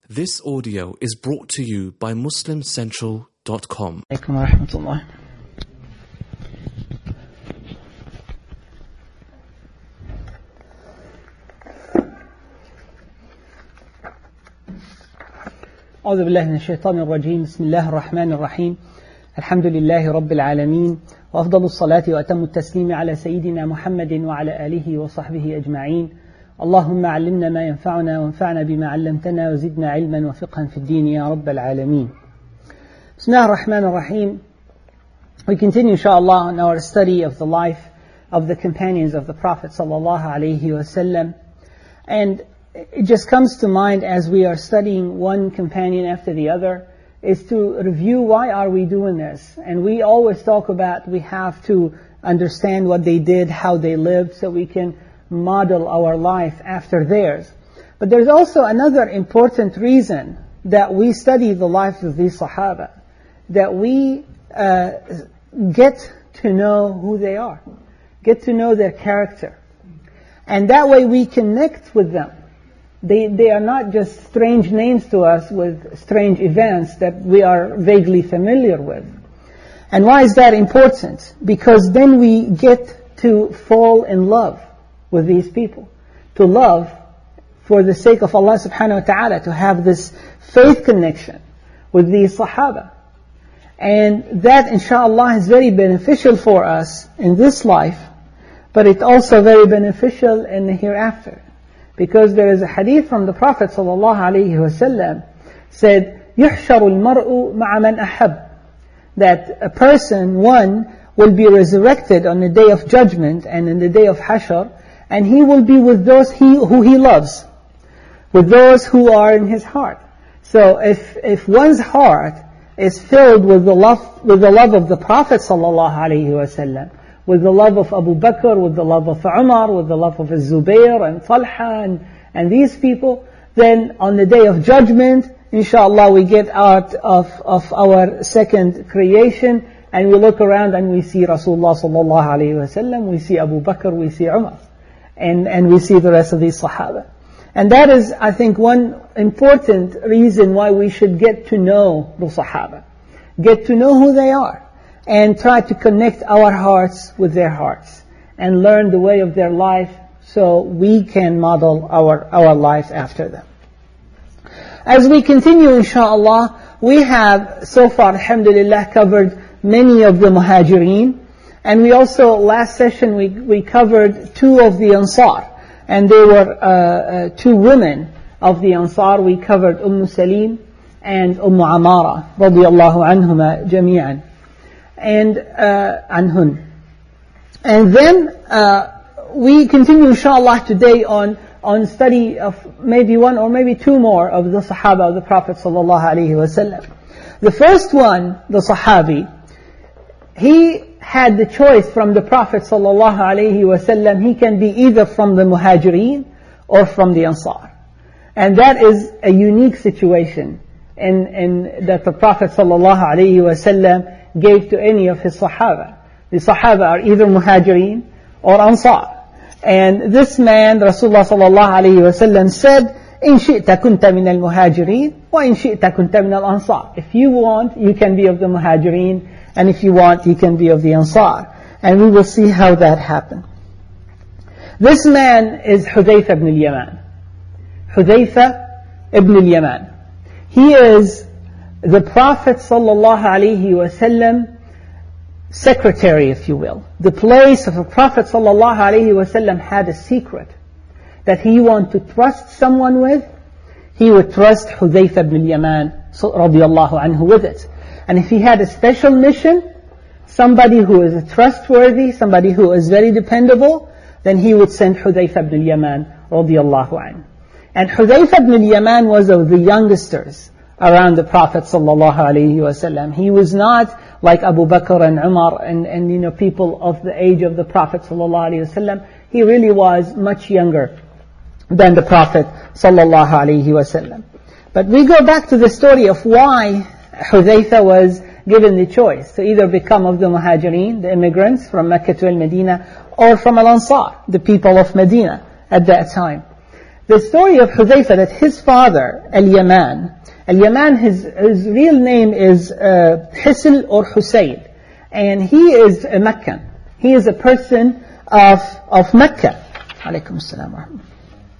This audio is brought to you by MuslimCentral.com. عليكم ورحمة الله. أعوذ بالله من الشيطان الرجيم. بسم الله الرحمن الرحيم. الحمد لله رب العالمين، وأفضل الصلاة وأتم التسليم على سيدنا محمد وعلى آله وصحبه أجمعين. اللهم علمنا ما ينفعنا وانفعنا بما علمتنا وزدنا علما وفقها في الدين يا رب العالمين. بسم الله الرحمن الرحيم. We continue inshallah in our study of the life of the companions of the Prophet sallallahu alaihi wasallam, and it just comes to mind as we are studying one companion after the other is to review why are we doing this. And we always talk about we have to understand what they did, how they lived, so we can model our life after theirs. But there's also another important reason that we study the lives of these Sahaba, that we get to know who they are, get to know their character. And that way we connect with them. They are not just strange names to us with strange events that we are vaguely familiar with. And why is that important? Because then we get to fall in love with these people, to love for the sake of Allah subhanahu wa ta'ala, to have this faith connection with these Sahaba. And that inshallah is very beneficial for us in this life, but it's also very beneficial in the hereafter. Because there is a hadith from the Prophet sallallahu alaihi wasallam said, يُحْشَرُ الْمَرْءُ مَعَ مَنْ أَحَبَّ, that a person, one, will be resurrected on the day of judgment and in the day of Hashr, and he will be with those who he loves, with those who are in his heart. So if one's heart is filled with the love of the Prophet sallallahu alaihi wasallam, with the love of Abu Bakr, with the love of Umar, with the love of Zubayr and Talha and these people, then on the day of judgment, inshallah, we get out of our second creation, and we look around and we see Rasulullah sallallahu alaihi wasallam, we see Abu Bakr, we see Umar, and we see the rest of these Sahaba. And that is, I think, one important reason why we should get to know the Sahaba, get to know who they are, and try to connect our hearts with their hearts, and learn the way of their life so we can model our lives after them. As we continue, inshallah, we have so far, alhamdulillah, covered many of the Muhajirin, and we also, last session, we covered two of the Ansar, and they were two women of the Ansar. We covered Salim and Amara, radiyallahu anhuma jami'an, and anhun. And then we continue, inshallah, today on study of maybe one or maybe two more of the Sahaba of the Prophet sallallahu alaihi wasallam. The first one, the Sahabi, he had the choice from the Prophet sallallahu alaihi wasallam. He can be either from the Muhajirin or from the Ansar. And that is a unique situation in that the Prophet sallallahu alaihi wasallam gave to any of his Sahaba. The Sahaba are either Muhajirin or Ansar. And this man, Rasulullah sallallahu alayhi wa sallam, said, إِن شِئْتَ كُنْتَ مِنَ الْمُهَاجِرِينَ وَإِن شِئْتَ كُنْتَ مِنَ الْأَنصَارِ. If you want, you can be of the Muhajirin, and if you want, you can be of the Ansar. And we will see how that happened. This man is Hudayfa ibn al-Yaman. Hudayfa ibn al-Yaman. He is the Prophet sallallahu alayhi wa sallam secretary, if you will. The place of the Prophet sallallahu alayhi wa sallam had a secret that he wanted to trust someone with. He would trust Hudayfa ibn al-Yaman radiyallahu anhu with it. And if he had a special mission, somebody who is trustworthy, somebody who is very dependable, then he would send Hudayfa ibn al-Yaman radiyallahu anhu. And Hudayfa ibn al-Yaman was of the youngsters around the Prophet sallallahu alaihi wasallam. He was not like Abu Bakr and Umar and people of the age of the Prophet sallallahu alaihi wasallam. He really was much younger than the Prophet sallallahu alaihi wasallam. But we go back to the story of why Hudayfa was given the choice to either become of the Muhajirin, the immigrants from Mecca to Medina, or from Al-Ansar, the people of Medina at that time. the story of Hudayfa, that his father, Al-Yaman, his real name is Hisl or Husayl, and he is a Meccan. He is a person of Mecca. Alaykum as-salam wa rahmatullah.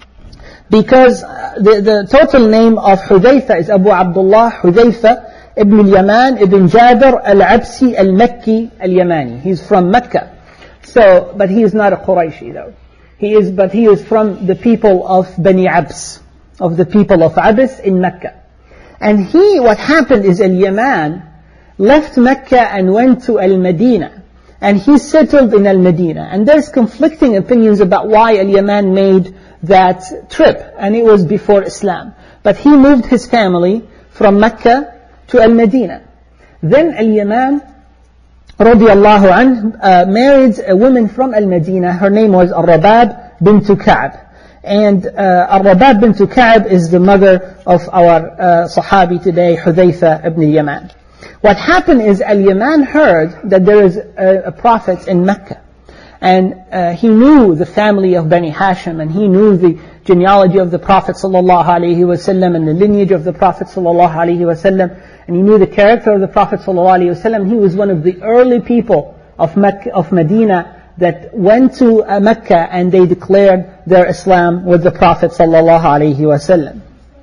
Because the total name of Hudayfa is Abu Abdullah Hudayfa ibn al-Yaman ibn Jabir al-Absi al-Makki al-Yamani. He's from Mecca. So, but he is not a Qurayshi though. He is from the people of Bani Abs, of the people of Abs in Mecca. And what happened is Al-Yaman left Mecca and went to Al-Madinah. And he settled in Al-Madinah. And there's conflicting opinions about why Al-Yaman made that trip. And it was before Islam. But he moved his family from Mecca to Al-Madinah. Then Al-Yaman, radiyallahu anh, married a woman from Al-Madinah. Her name was Ar-Rabab bint Ka'b. And Ar-Rabab bint Ka'b is the mother of our Sahabi today, Hudayfa ibn al-Yaman. What happened is Al-Yaman heard that there is a prophet in Mecca. And he knew the family of Bani Hashim, and he knew the genealogy of the Prophet sallallahu alaihi wasallam and the lineage of the Prophet sallallahu alaihi wasallam, and he knew the character of the Prophet sallallahu alaihi wasallam. He was one of the early people of Mecca, of Medina, that went to Mecca and they declared their Islam with the Prophet sallallahu alaihi wasallam.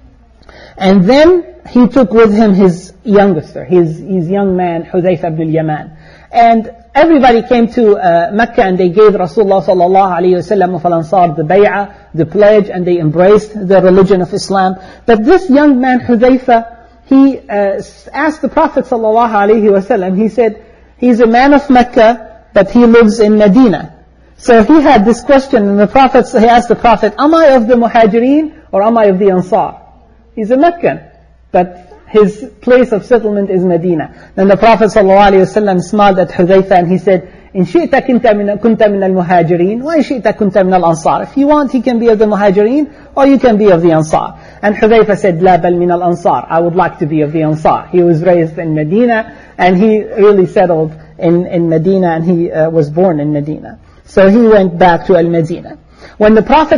And then he took with him his youngster, his young man, Hudayfa ibn al-Yaman. And everybody came to Mecca and they gave Rasulullah sallallahu alayhi wasallam of al-Ansar the bay'ah, the pledge, and they embraced the religion of Islam. But this young man, Hudayfa, he asked the Prophet sallallahu alayhi wasallam, he said, he's a man of Mecca, but he lives in Medina. So he had this question, and he asked the Prophet, am I of the Muhajirin or am I of the Ansar? He's a Meccan, but his place of settlement is Medina. Then the Prophet ﷺ smiled at Hudayfa and he said, إن شئت كنت من المهاجرين وإن شئت كنت من الأنصار. If you want, he can be of the Muhajirin or you can be of the Ansar. And Hudayfa said, لا بل من الأنصار. I would like to be of the Ansar. He was raised in Medina and he really settled in Medina, and he was born in Medina. So he went back to Al-Madinah. When the Prophet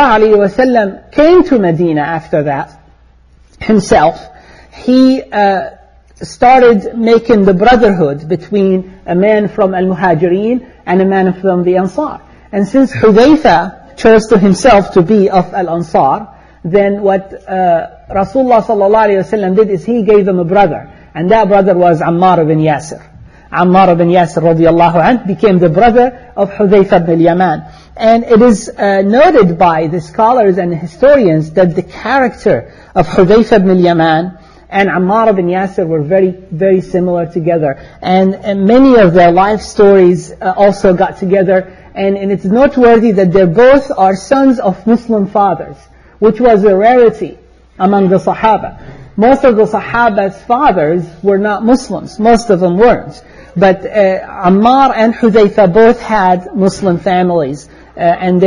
ﷺ came to Medina after that, himself, he started making the brotherhood between a man from Al-Muhajirin and a man from the Ansar. And since Hudayfa chose to himself to be of Al-Ansar, then what Rasulullah ﷺ did is he gave him a brother. And that brother was Ammar ibn Yasir. Ammar ibn Yasir radiyallahu anh became the brother of Hudayfa ibn al-Yaman. And it is noted by the scholars and historians that the character of Hudayfa ibn al-Yaman and Ammar ibn Yasir were very, very similar together. And many of their life stories also got together. And it's noteworthy that they both are sons of Muslim fathers, which was a rarity among the Sahaba. Most of the Sahaba's fathers were not Muslims. Most of them weren't. But Ammar and Hudayfa both had Muslim families. And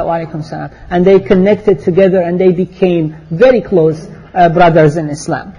they connected together and they became very close brothers in Islam.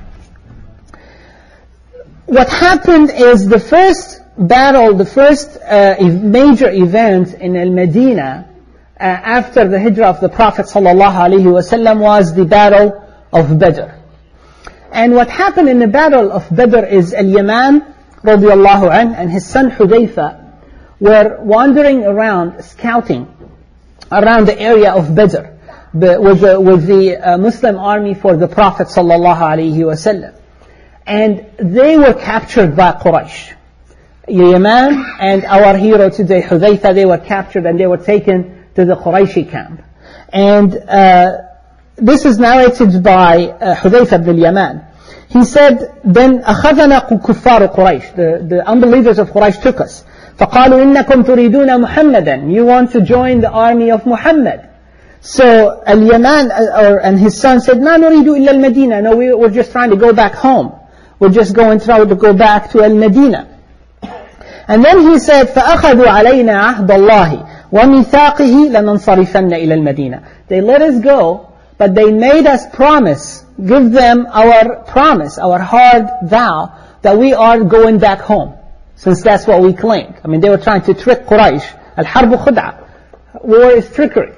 What happened is the first battle, the first major event in Al-Madinah after the hijrah of the Prophet ﷺ was the Battle of Badr. And what happened in the Battle of Badr is Al-Yaman radiyallahu anh and his son Hudayfa were wandering around, scouting around the area of Badr with the Muslim army for the Prophet ﷺ. And they were captured by Quraysh. Yaman and our hero today, Hudayfa, they were captured and they were taken to the Qurayshi camp. And this is narrated by Hudayfa ibn al-Yaman. He said, then أخذنا كفار قريش, the unbelievers of Quraysh took us. فقالوا إنكم تريدون محمدا, you want to join the army of Muhammad. So Al-Yaman and his son said, ما نريد إلا المدينة, no, we're just trying to go back home. We're just going to try to go back to Al-Madinah. And then he said, فأخذوا علينا عهد الله وميثاقه لننصرفن إلى المدينة. They let us go, but they made us promise, give them our promise, our hard vow, that we are going back home. Since that's what we claimed. I mean, they were trying to trick Quraysh. Al-Harbu khud'a. War is trickery.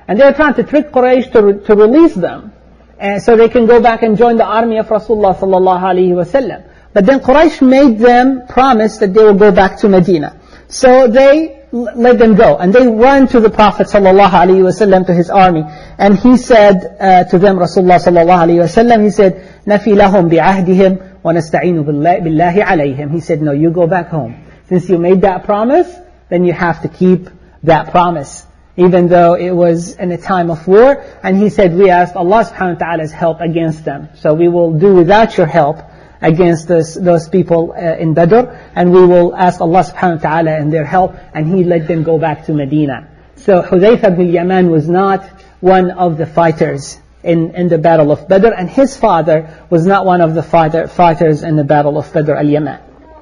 And they were trying to trick Quraysh to release them, so they can go back and join the army of Rasulullah sallallahu alaihi wasallam. But then Quraysh made them promise that they will go back to Medina. So they let them go. And they ran to the Prophet sallallahu alaihi wasallam, to his army. And he said to them, Rasulullah sallallahu alaihi wasallam, he said, نَفِي لَهُمْ بِعَهْدِهِمْ وَنَسْتَعِينُ بِاللَّهِ عَلَيْهِمْ. He said, no, you go back home. Since you made that promise, then you have to keep that promise, even though it was in a time of war. And he said, we asked Allah subhanahu wa ta'ala's help against them. So we will do without your help against those people in Badr, and we will ask Allah subhanahu wa ta'ala and their help, and He let them go back to Medina. So Hudayfa ibn al-Yaman was not one of the fighters in the Battle of Badr, and his father was not one of the fighters in the Battle of Badr al-Yaman.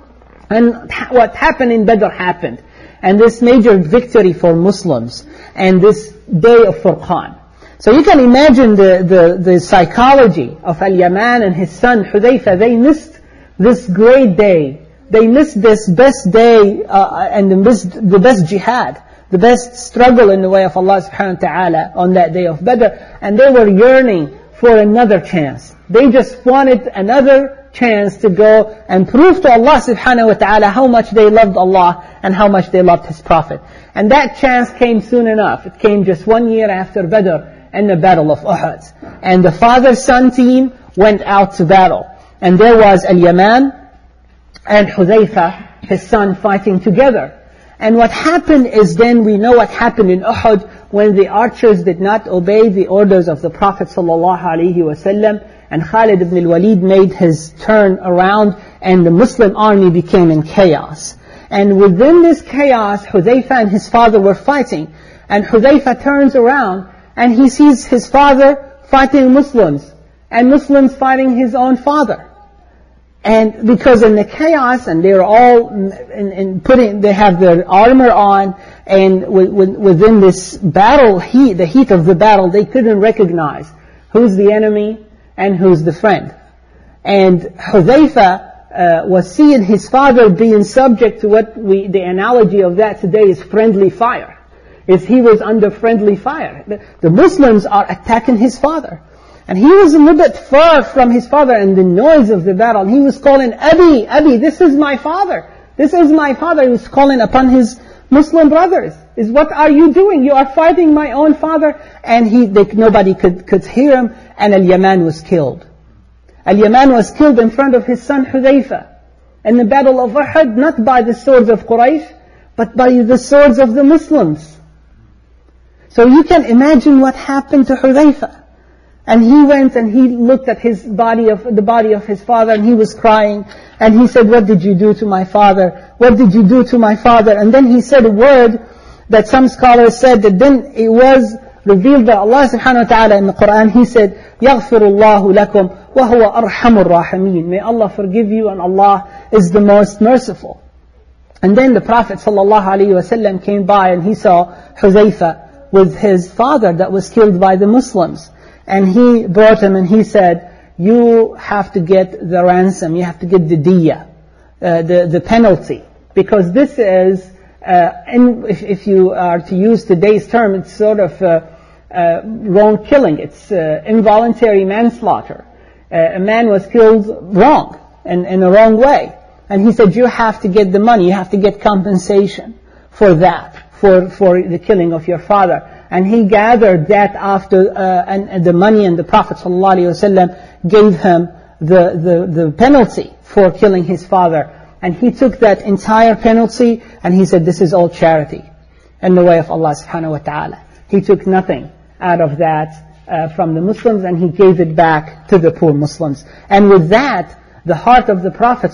And what happened in Badr happened. And this major victory for Muslims, and this day of Furqan. So you can imagine the psychology of Al-Yaman and his son Hudayfa. They missed this great day. They missed this best day, and the best jihad, the best struggle in the way of Allah subhanahu wa ta'ala on that day of Badr. And they were yearning for another chance. They just wanted another chance to go and prove to Allah subhanahu wa ta'ala how much they loved Allah and how much they loved His Prophet. And that chance came soon enough. It came just 1 year after Badr, in the Battle of Uhud. And the father-son team went out to battle. And there was Al-Yaman and Hudayfa, his son, fighting together. And what happened is, then we know what happened in Uhud, when the archers did not obey the orders of the Prophet sallallahu alaihi wasallam, and Khalid ibn al-Walid made his turn around, and the Muslim army became in chaos. And within this chaos, Hudayfa and his father were fighting. And Hudayfa turns around, and he sees his father fighting Muslims, and Muslims fighting his own father. And because in the chaos, and they're all they have their armor on, and within this battle heat, the heat of the battle, they couldn't recognize who's the enemy and who's the friend. And Hudayfa was seeing his father being subject to what the analogy of that today is friendly fire. Is he was under friendly fire. The Muslims are attacking his father. And he was a little bit far from his father, and the noise of the battle, he was calling, Abi, Abi, this is my father. This is my father. He was calling upon his Muslim brothers. What are you doing? You are fighting my own father. And nobody could hear him, and Al-Yaman was killed. Al-Yaman was killed in front of his son Hudayfa. In the Battle of Uhud, not by the swords of Quraysh, but by the swords of the Muslims. So you can imagine what happened to Hudayfa. And he went and he looked at the body of his father, and he was crying. And he said, what did you do to my father? What did you do to my father? And then he said a word that some scholars said that then it was revealed by Allah subhanahu wa ta'ala in the Quran. He said, يَغْفِرُ اللَّهُ لَكُمْ وَهُوَ أَرْحَمُ الرَّاحِمِينَ. May Allah forgive you, and Allah is the most merciful. And then the Prophet sallallahu alaihi wasallam came by, and he saw Hudayfa with his father that was killed by the Muslims. And he brought him, and he said, you have to get the ransom, you have to get the diya, the penalty. Because this is, if you are to use today's term, it's sort of wrong killing. It's involuntary manslaughter. A man was killed wrong, in a wrong way. And he said, you have to get the money, you have to get compensation for that, for the killing of your father. And he gathered that after, and the money, and the Prophet ﷺ gave him the penalty for killing his father. And he took that entire penalty, and he said, this is all charity in the way of Allah subhanahu wa ta'ala. He took nothing out of that from the Muslims, and he gave it back to the poor Muslims. And with that, the heart of the Prophet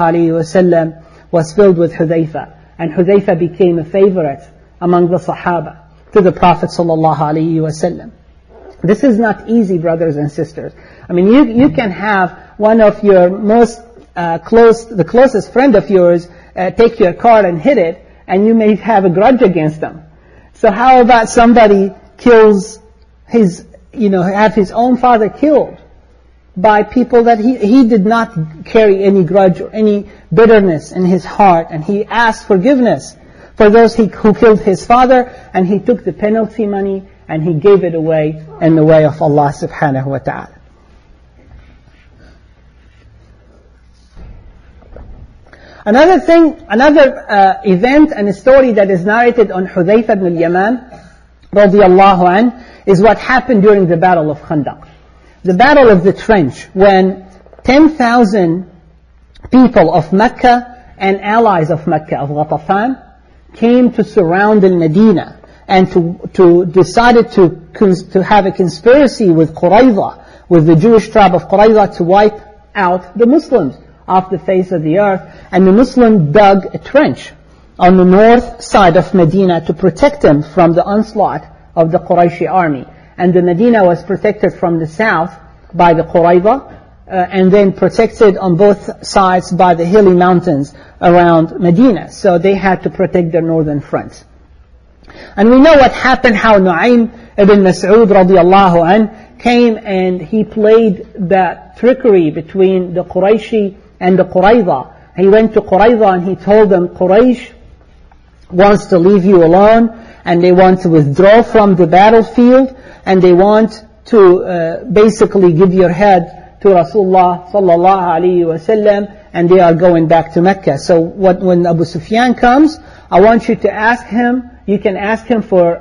ﷺ was filled with Hudayfa. And Hudayfa became a favorite among the Sahaba to the Prophet ﷺ. This is not easy, brothers and sisters. I mean, you can have one of your most the closest friend of yours take your car and hit it, and you may have a grudge against them. So how about somebody kills have his own father killed by people that he did not carry any grudge or any bitterness in his heart, and he asked forgiveness for those who killed his father, and he took the penalty money, and he gave it away in the way of Allah subhanahu wa ta'ala. Another event and a story that is narrated on Hudhayfa ibn al-Yaman radiyallahu anh is what happened during the Battle of Khandaq. The Battle of the Trench, when 10,000 people of Mecca and allies of Mecca, of Ghatafan, came to surround al-Medina and decided to have a conspiracy with Qurayza, with the Jewish tribe of Qurayza, to wipe out the Muslims off the face of the earth. And the Muslims dug a trench on the north side of Medina to protect them from the onslaught of the Qurayshi army. And the Medina was protected from the south by the Qurayza, and then protected on both sides by the hilly mountains around Medina. So they had to protect their northern front. And we know what happened, how Nu'aym ibn Mas'ud radiyallahu anh came and he played that trickery between the Qurayshi and the Qurayza. He went to Qurayza and he told them, Quraysh wants to leave you alone, and they want to withdraw from the battlefield, and they want to basically give your head to Rasulullah sallallahu alaihi wasallam, and they are going back to Mecca. So when Abu Sufyan comes, I want you to ask him, you can ask him for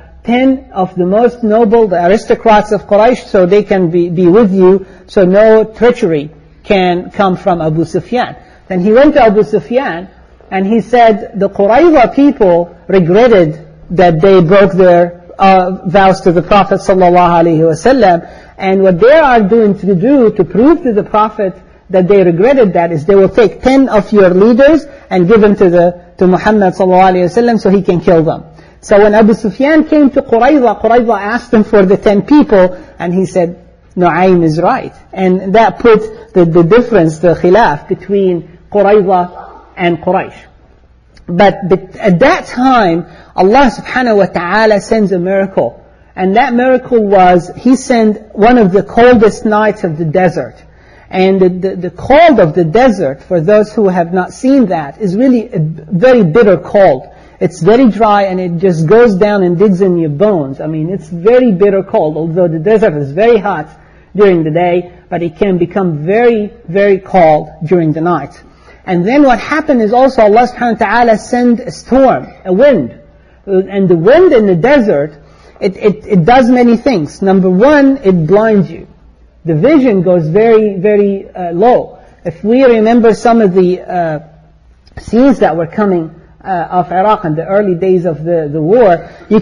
10 of the most noble, the aristocrats of Quraysh, so they can be with you, so no treachery can come from Abu Sufyan. Then he went to Abu Sufyan and he said, the Qurayza people regretted that they broke their vows to the Prophet sallallahu alaihi wasallam, and what they are doing to prove to the Prophet that they regretted that is they will take 10 of your leaders and give them to Muhammad sallallahu alaihi wasallam so he can kill them. So when Abu Sufyan came to Qurayza asked him for the 10 people, and he said, Nu'aym is right. And that put the difference, the khilaf between Qurayza and Quraysh. But at that time, Allah subhanahu wa ta'ala sends a miracle. And that miracle was, He sent one of the coldest nights of the desert. And the cold of the desert, for those who have not seen that, is really a very bitter cold. It's very dry and it just goes down and digs in your bones. I mean, it's very bitter cold, although the desert is very hot during the day, but it can become very, very cold during the night. And then what happened is also Allah subhanahu wa ta'ala sent a storm, a wind. And the wind in the desert, it does many things. Number one, it blinds you. The vision goes very, very low. If we remember some of the scenes that were coming of Iraq in the early days of the war, you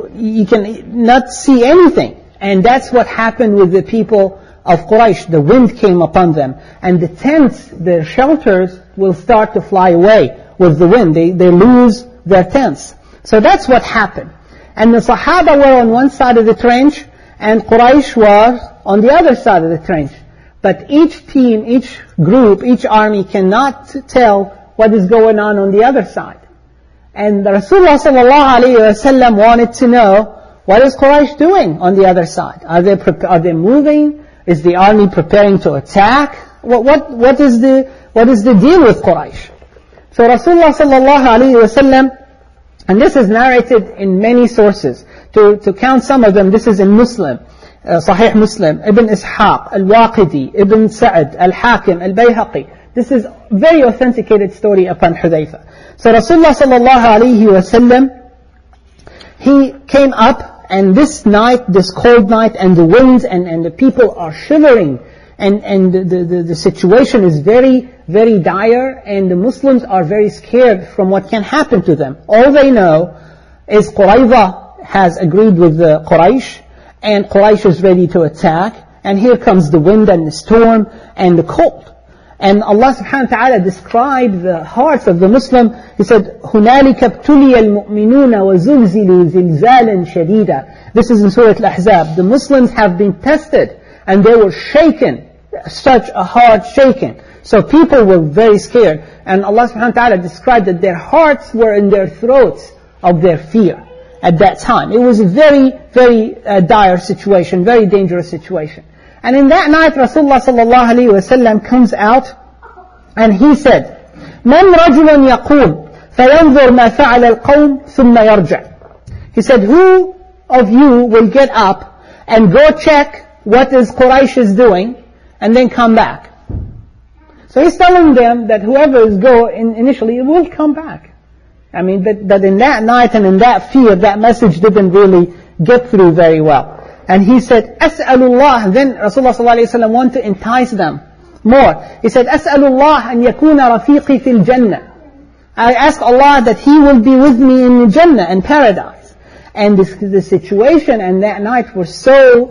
can not see anything. And that's what happened with the people of Quraysh. The wind came upon them, and the tents, their shelters, will start to fly away with the wind. They lose their tents. So that's what happened. And the Sahaba were on one side of the trench, and Quraysh was on the other side of the trench. But each team, each group, each army cannot tell what is going on the other side. And Rasulullah sallallahu alaihi wasallam wanted to know, what is Quraysh doing on the other side? Are they moving? Is the army preparing to attack? What is the deal with Quraysh? So Rasulullah sallallahu alaihi wasallam, and this is narrated in many sources. To count some of them, this is in Muslim, Sahih Muslim, Ibn Ishaq, Al-Waqidi, Ibn Sa'd, Al-Hakim, Al-Bayhaqi. This is very authenticated story upon Hudhayfa. So Rasulullah sallallahu alaihi wasallam, he came up, and this night, this cold night, and the winds, and the people are shivering, and the situation is very, very dire, and the Muslims are very scared from what can happen to them. All they know is Qurayza has agreed with the Quraysh, and Quraysh is ready to attack, and here comes the wind and the storm and the cold. And Allah subhanahu wa ta'ala described the hearts of the Muslim. He said, هُنَالِكَ ابْتُلِيَ الْمُؤْمِنُونَ وَزُلْزِلُوا زِلْزَالًا شَدِيدًا. This is in Surah Al-Ahzab. The Muslims have been tested and they were shaken, such a hard shaking. So people were very scared. And Allah subhanahu wa ta'ala described that their hearts were in their throats of their fear at that time. It was a very, very dire situation, very dangerous situation. And in that night, Rasulullah sallallahu alaihi wasallam comes out, and he said, "Man rajulun yaqum, fayanzur ma fa'ala al-qawm, thumma yarja." He said, who of you will get up and go check what is Quraysh is doing and then come back. So he's telling them that whoever is going initially will come back. I mean, that in that night and in that fear, that message didn't really get through very well. And he said, As'alullah. Then Rasulullah ﷺ wanted to entice them more. He said, As'alullah an yakuna rafiqi fil Jannah. I ask Allah that He will be with me in Jannah and paradise. And the situation and that night were so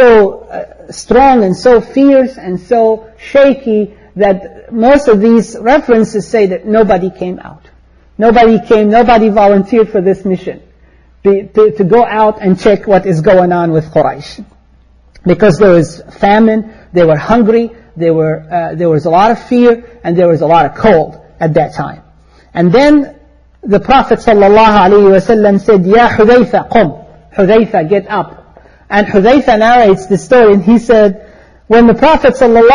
strong and so fierce and so shaky that most of these references say that nobody came out. Nobody volunteered for this mission. To go out and check what is going on with Quraysh. Because there was famine, they were hungry, there was a lot of fear, and there was a lot of cold at that time. And then the Prophet ﷺ said, Ya Hudayfa, qum. Hudayfa, get up. And Hudayfa narrates the story, and he said, when the Prophet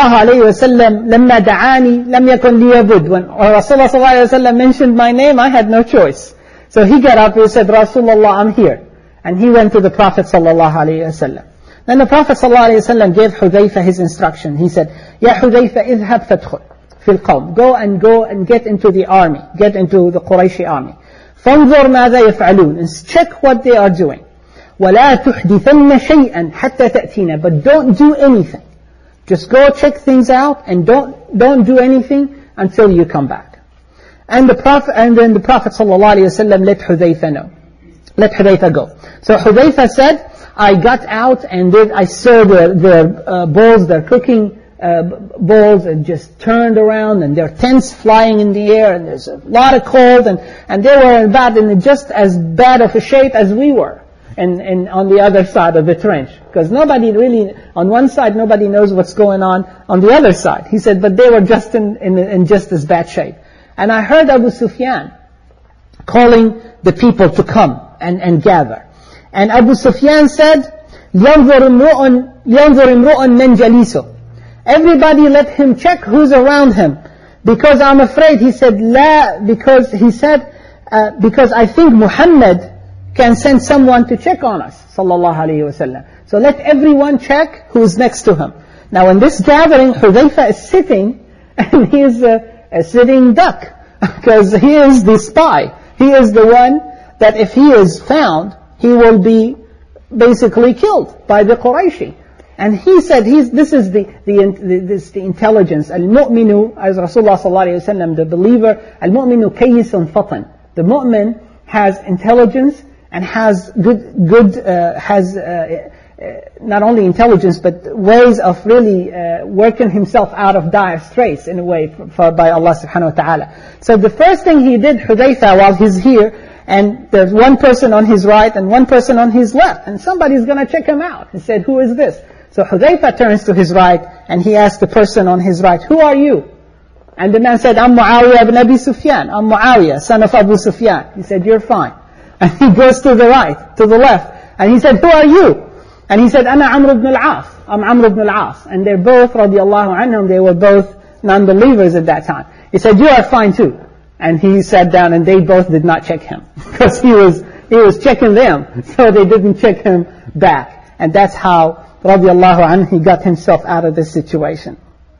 ﷺ, لَمَّا دَعَانِي لَمْ يَكُنْ لِيَ بُدْ. When Rasulullah ﷺ mentioned my name, I had no choice. So he got up and said, Rasulullah, I'm here. And he went to the Prophet ﷺ. Then the Prophet ﷺ gave Hudayfa his instruction. He said, Ya Hudayfa, idhab fadkhul fil qawm. Go and get into the army. Get into the Qurayshi army. فانظر ماذا يفعلون. And check what they are doing. ولا تحدثن شيئا حتى تأتينا. But don't do anything. Just go check things out and don't do anything until you come back. And then the Prophet ﷺ let Hudayfa know. Let Hudayfa go. So Hudayfa said, I got out and I saw their bowls, their cooking bowls, and just turned around, and their tents flying in the air, and there's a lot of cold, and they were in just as bad of a shape as we were. And on the other side of the trench. Because nobody really, on one side, nobody knows what's going on the other side. He said, but they were just in just as bad shape. And I heard Abu Sufyan calling the people to come and gather. And Abu Sufyan said, يَنْظُرْ إِمْرُؤٌ مَنْ جَلِيسُهُ. Everybody let him check who's around him. Because I'm afraid, he said, because I think Muhammad can send someone to check on us, sallallahu alayhi wasallam. So let everyone check who's next to him. Now in this gathering, Hudayfa is sitting, and he is a sitting duck, because he is the spy. He is the one that if he is found, he will be basically killed by the Qurayshi. And he said, this is the intelligence. Al-mu'minu, as Rasulullah sallallahu alayhi wasallam, the believer, al-mu'minu kayyisun fatan. The mu'min has intelligence, and has not only intelligence, but ways of really working himself out of dire straits in a way by Allah subhanahu wa ta'ala. So the first thing he did, Hudayfa, while he's here, and there's one person on his right and one person on his left, and somebody's going to check him out. He said, who is this? So Hudayfa turns to his right, and he asked the person on his right, who are you? And the man said, I'm Muawiyah ibn Abi Sufyan. I'm Muawiyah, son of Abu Sufyan. He said, you're fine. And he goes to the right, to the left. And he said, who are you? And he said, Ana Amr ibn al-As. I'm Amr ibn al-As. And they're both, radiallahu anhum, they were both non-believers at that time. He said, you are fine too. And he sat down, and they both did not check him. Because he was checking them. So they didn't check him back. And that's how, radiallahu anhu, he got himself out of this situation.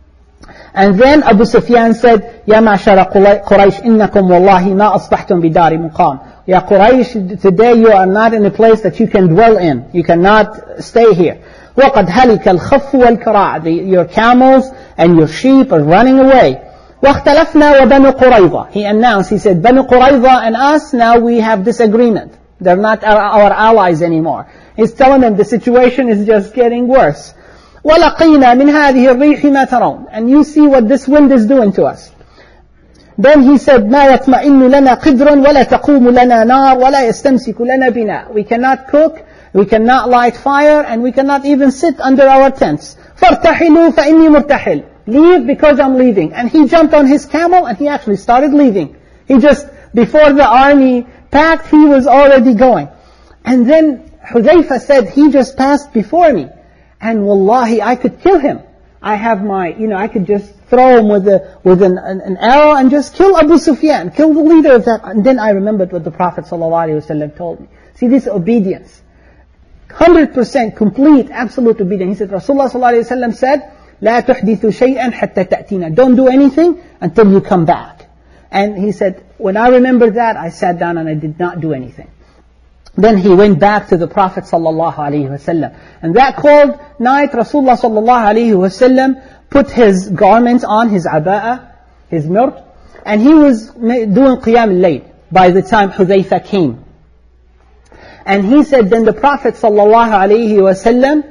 And then Abu Sufyan said, Ya ma'ashara Quraysh, innakum wallahi ma asbahtum bidari muqam. Ya Quraysh, today you are not in a place that you can dwell in. You cannot stay here. وَقَدْ هَلِكَ الْخَفُّ وَالْكَرَاعِ. Your camels and your sheep are running away. وَاخْتَلَفْنَا وَبَنُو قُرَيْظَةَ. He announced, he said, Banu Qurayza and us, now we have disagreement. They're not our allies anymore. He's telling them the situation is just getting worse. وَلَقِينَا مِنْ هَذِهِ الرِّيحِ مَا تَرَوْنَ. And you see what this wind is doing to us. Then he said, مَا يَطْمَئِنُّ لَنَا قِدْرٌ وَلَا تَقُومُ لَنَا نَارٌ وَلَا يَسْتَمْسِكُ لَنَا بِنَا. We cannot cook, we cannot light fire, and we cannot even sit under our tents. فَارْتَحِلُوا فَإِنِّي مُرْتَحِلٌ. Leave because I'm leaving. And he jumped on his camel and he actually started leaving. He just, before the army packed, he was already going. And then Hudayfa said, he just passed before me. And wallahi, I could kill him. I have I could just throw him with an arrow and just kill Abu Sufyan, kill the leader of that. And then I remembered what the Prophet ﷺ told me. See, this obedience. 100% complete, absolute obedience. He said, Rasulullah ﷺ said, لا تحدثوا شيئا حتى تأتينا. Don't do anything until you come back. And he said, when I remembered that, I sat down and I did not do anything. Then he went back to the Prophet ﷺ. And that cold night, Rasulullah ﷺ put his garments on, his aba'ah, his mirt, and he was doing qiyam al-layl by the time Hudhayfa came. And he said, then the Prophet ﷺ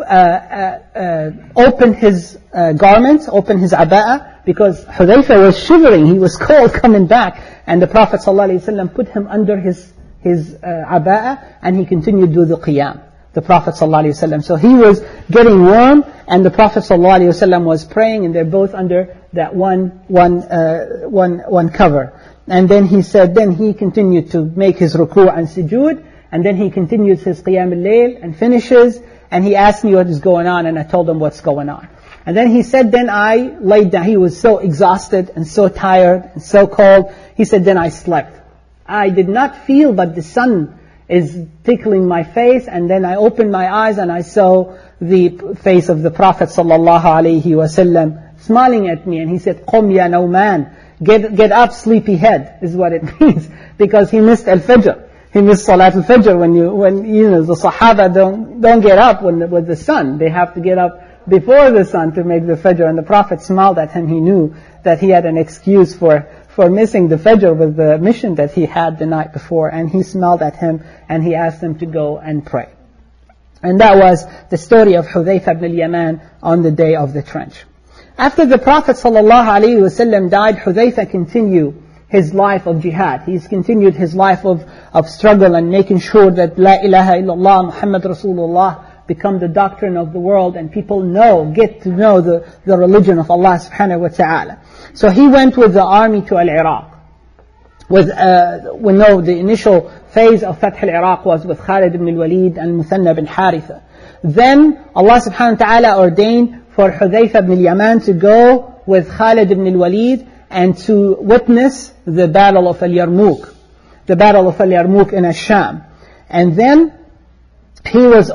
opened his garments, opened his aba'ah, because Hudhayfa was shivering, he was cold coming back, and the Prophet ﷺ put him under his aba'ah, and he continued to do the qiyam, the Prophet ﷺ. So he was getting warm, and the Prophet ﷺ was praying, and they're both under that one cover. And then he said, then he continued to make his ruku' and sujood, and then he continues his qiyam al-layl and finishes, and he asked me what is going on, and I told him what's going on. And then he said, then I laid down. He was so exhausted and so tired and so cold. He said, then I slept. I did not feel, but the sun is tickling my face, and then I opened my eyes and I saw the face of the Prophet ﷺ smiling at me, and he said, قُمْ يَا نَوْمَانِ, get up, sleepyhead, is what it means, because he missed al-fajr. He missed Salat al-Fajr when the Sahaba don't get up with the sun. They have to get up before the sun to make the Fajr. And the Prophet smiled at him. He knew that he had an excuse for missing the Fajr with the mission that he had the night before. And he smiled at him and he asked him to go and pray. And that was the story of Hudhayfa ibn al-Yaman on the day of the trench. After the Prophet ﷺ died, Hudhayfa continued his life of jihad. He's continued his life of struggle and making sure that La ilaha illallah Muhammad Rasulullah become the doctrine of the world, and people get to know the religion of Allah subhanahu wa ta'ala. So he went with the army to Al-Iraq. We know the initial phase of Fath al-Iraq was with Khalid ibn al-Walid and Muthanna bin Haritha. Then Allah subhanahu wa ta'ala ordained for Hudhayfa ibn al-Yaman to go with Khalid ibn al-Walid and to witness the Battle of Al-Yarmouk. The Battle of Al-Yarmouk in Ash-Sham. And then he was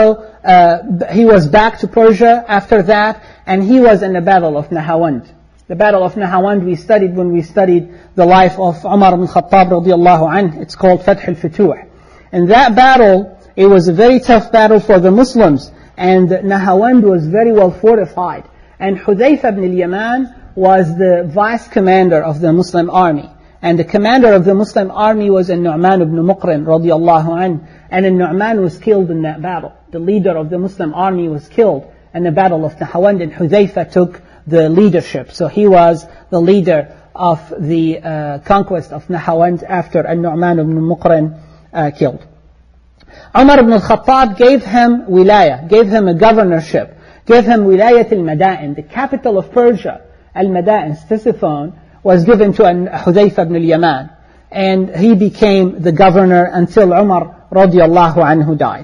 back to Persia after that, and he was in the Battle of Nahawand. The Battle of Nahawand we studied when we studied the life of Umar ibn Khattab radiallahu anhu. It's called Fath al-Futuh. In that battle, it was a very tough battle for the Muslims, and Nahawand was very well fortified. And Hudhayfa ibn al-Yaman was the vice commander of the Muslim army. And the commander of the Muslim army was Nu'man ibn Muqrin radiallahu anhu. And Nu'man was killed in that battle. The leader of the Muslim army was killed in the battle of Nahawand, and Hudhayfa took the leadership. So he was the leader of the conquest of Nahawand after Nu'man ibn Muqrin killed. Umar ibn al-Khattab gave him wilayah, gave him a governorship, gave him wilayat al-Madain, the capital of Persia. Al-Madain, Ctesiphon, was given to Hudhayfa ibn al-Yaman, and he became the governor until Umar radiallahu anhu died.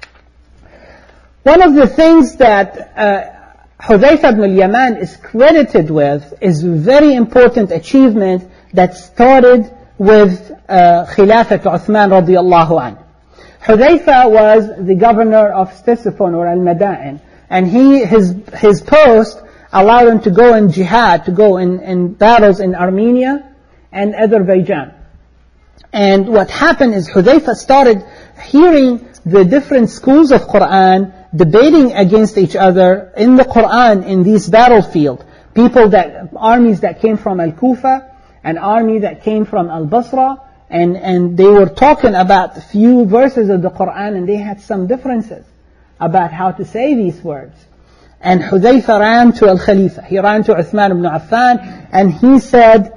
One of the things that Hudhayfa ibn al-Yaman is credited with is a very important achievement that started with Khilafat Uthman radiallahu anhu. Hudhayfa was the governor of Ctesiphon or Al-Madain, and his post allowed him to go in jihad, to go in battles in Armenia and Azerbaijan. And what happened is Hudhayfa started hearing the different schools of Quran debating against each other in the Quran in this battlefield. Armies that came from Al-Kufa, an army that came from Al-Basra, and they were talking about a few verses of the Quran, and they had some differences about how to say these words. And Hudhayfa ran to Al-Khalifa. He ran to Uthman ibn Affan, and he said,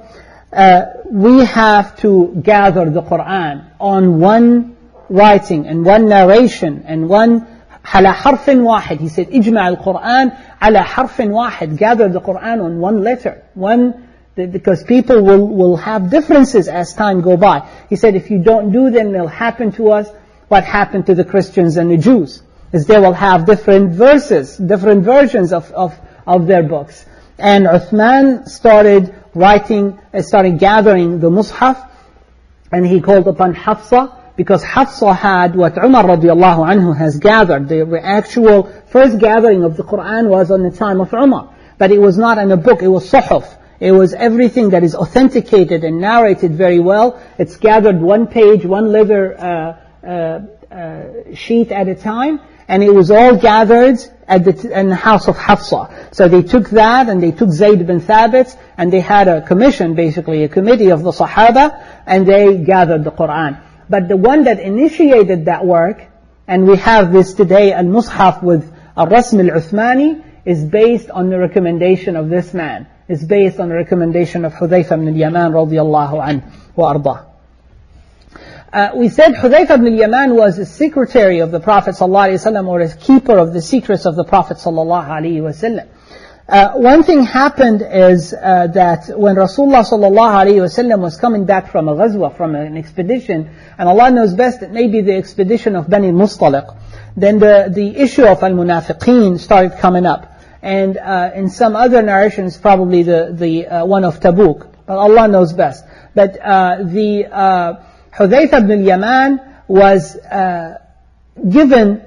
we have to gather the Quran on one writing and one narration and one على حرف واحد. He said, اجمع القرآن على حرف واحد. Gather the Quran on one letter. Because people will have differences as time go by. He said, if you don't do them, it'll happen to us what happened to the Christians and the Jews, is they will have different verses, different versions of their books. And Uthman started gathering the Mus'haf, and he called upon Hafsa, because Hafsa had what Umar radiallahu anhu has gathered. The actual first gathering of the Quran was on the time of Umar. But it was not in a book, it was suhuf. It was everything that is authenticated and narrated very well. It's gathered one page, one leather sheet at a time, and it was all gathered in the house of Hafsa. So they took that, and they took Zayd bin Thabit, and they had a commission, basically a committee of the Sahaba, and they gathered the Quran. But the one that initiated that work, and we have this today, al-Mus'haf with al-Rasm al-Uthmani, is based on the recommendation of this man. It's based on the recommendation of Hudhayfa ibn al-Yaman radiyallahu anhu wa ardah. We said Hudhayfa ibn al-Yaman was a secretary of the Prophet ﷺ, or a keeper of the secrets of the Prophet ﷺ. One thing happened is that when Rasulullah ﷺ was coming back from a ghazwa, from an expedition, and Allah knows best, it may be the expedition of Bani Mustaliq, then the issue of al-Munafiqeen started coming up. And in some other narrations, probably the one of Tabuk, but Allah knows best. But Hudhayfa ibn al-Yaman was given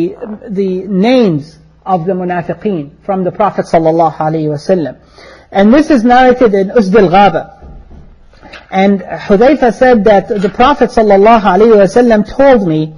the names of the Munafiqeen from the Prophet ﷺ. And this is narrated in Usd al-Ghaba. And Hudhayfa said that the Prophet ﷺ told me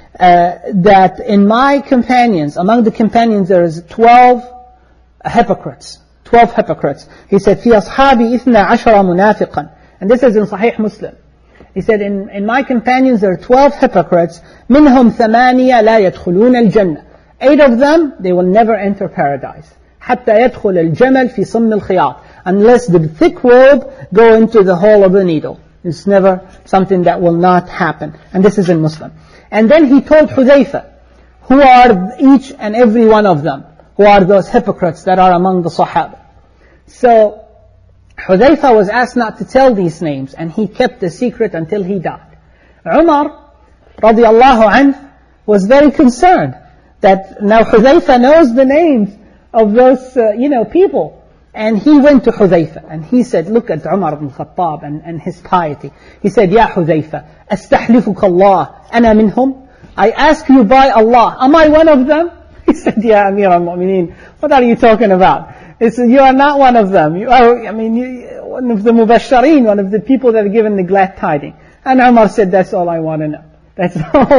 that in my companions, among the companions there is 12 hypocrites. 12 hypocrites. He said, في أصحابي 12 منافقا. And this is in Sahih Muslim. He said, in my companions there are 12 hypocrites. منهم 8 لا يدخلون الجنة. 8 of them, they will never enter paradise. حتى يدخل الجمل في صم الخياط. Unless the thick rope go into the hole of the needle. It's never something that will not happen. And this is in Muslim. And then he told Hudhayfa, who are each and every one of them? Who are those hypocrites that are among the Sahaba? So, Hudhayfa was asked not to tell these names, and he kept the secret until he died. Umar, radiallahu anhu, was very concerned that now Hudhayfa knows the names of those, people. And he went to Hudhayfa, and he said, look at Umar ibn Khattab and his piety. He said, Ya Hudhayfa, أستحلفك الله أنا منهم? I ask you by Allah, am I one of them? He said, Ya Amir al-Mu'mineen, what are you talking about? He said, you are not one of them. You are, one of the Mubashareen, one of the people that are given the glad tiding. And Umar said, that's all I want to know. That's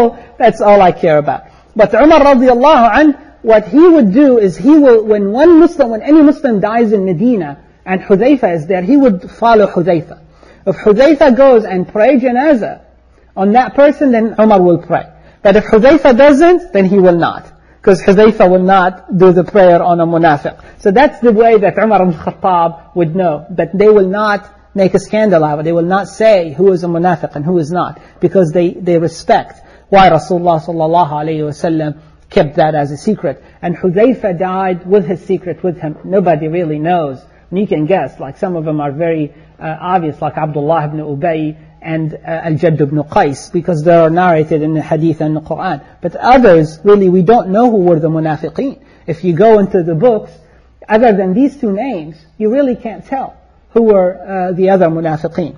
all I care about. But Umar radiallahu anhu, what he would do is when any Muslim dies in Medina, and Hudhayfa is there, he would follow Hudhayfa. If Hudhayfa goes and pray janazah on that person, then Umar will pray. But if Hudhayfa doesn't, then he will not. Because Hudhayfa will not do the prayer on a munafiq. So that's the way that Umar ibn Khattab would know. But they will not make a scandal out of it. They will not say who is a munafiq and who is not. Because they respect why Rasulullah sallallahu alayhi wa sallam kept that as a secret. And Hudhayfa died with his secret with him. Nobody really knows. And you can guess, like some of them are very obvious, like Abdullah ibn Ubay and Al-Jadd ibn Qais, because they are narrated in the hadith and the Quran. But others, really, we don't know who were the munafiqeen. If you go into the books, other than these 2 names, you really can't tell who were the other munafiqeen.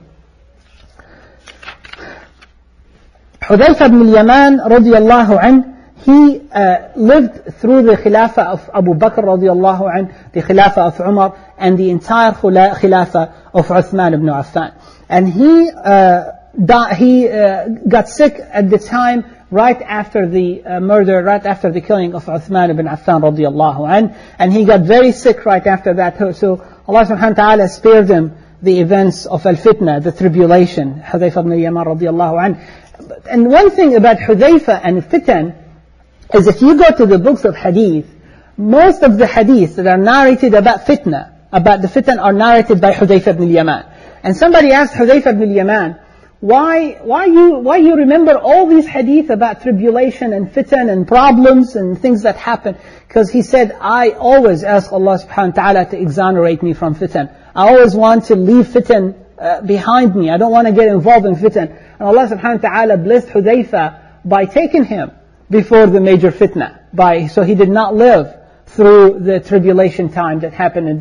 Hudhayfa ibn al-Yaman radiyallahu anhu, he lived through the Khilafah of Abu Bakr radiallahu anhu, the Khilafah of Umar, and the entire Khilafah of Uthman ibn Affan. And he got sick at the time right after the murder, right after the killing of Uthman ibn Affan radiallahu anhu. And he got very sick right after that. So Allah subhanahu wa ta'ala spared him the events of al-fitna, the tribulation, Hudhayfa ibn al-Yaman radiallahu anhu. And one thing about Hudhayfa and fitan is if you go to the books of hadith, most of the hadiths that are narrated about fitna, about the fitan, are narrated by Hudhayfa ibn al-Yaman. And somebody asked Hudhayfa ibn al-Yaman, why you remember all these hadith about tribulation and fitan and problems and things that happen? Because he said, I always ask Allah subhanahu wa ta'ala to exonerate me from fitan. I always want to leave fitan behind me. I don't want to get involved in fitan. And Allah subhanahu wa ta'ala blessed Hudhayfa by taking him before the major fitna. So he did not live through the tribulation time that happened in the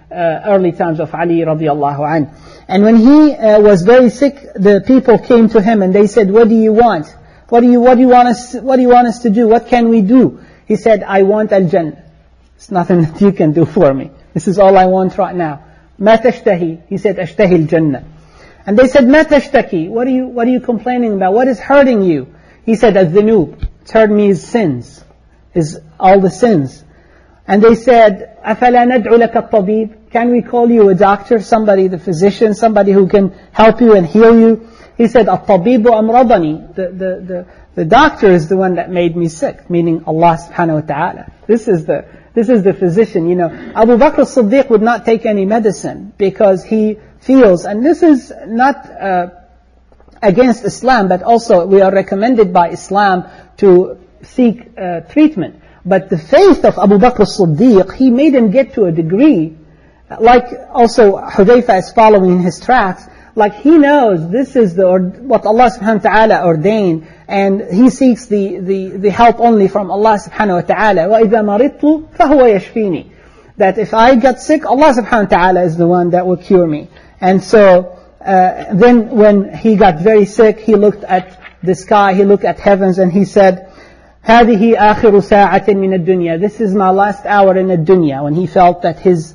early times of Ali radiallahu anhu. And when he was very sick, the people came to him and they said, what do you want? What do you want us to do? What can we do? He said, I want al-Jannah. It's nothing that you can do for me. This is all I want right now. ما تشتهي? He said, أشتهي الجنة. And they said, ما تشتكي? What are you complaining about? What is hurting you? He said, الذنوب. It's hurting me is sins. Is all the sins. And they said, أفلا ندعو لك الطبيب? Can we call you a doctor? Somebody, the physician, somebody who can help you and heal you? He said, الطبيب أمرضني. The doctor is the one that made me sick, meaning Allah subhanahu wa ta'ala. This is the physician. You know, Abu Bakr as-Siddiq would not take any medicine because he feels, and this is not against Islam, but also we are recommended by Islam to seek treatment. But the faith of Abu Bakr as-Siddiq, he made him get to a degree, like also Hudayfa is following his tracks, like he knows this is what Allah subhanahu wa ta'ala ordained, and he seeks the help only from Allah subhanahu wa ta'ala. وَإِذَا مَرِضْتُ فَهُوَ يَشْفِينِي. That if I get sick, Allah subhanahu wa ta'ala is the one that will cure me. And so, then when he got very sick, he looked at the sky, he looked at heavens, and he said, هذه آخر ساعة من الدنيا. This is my last hour in the dunya. When he felt that his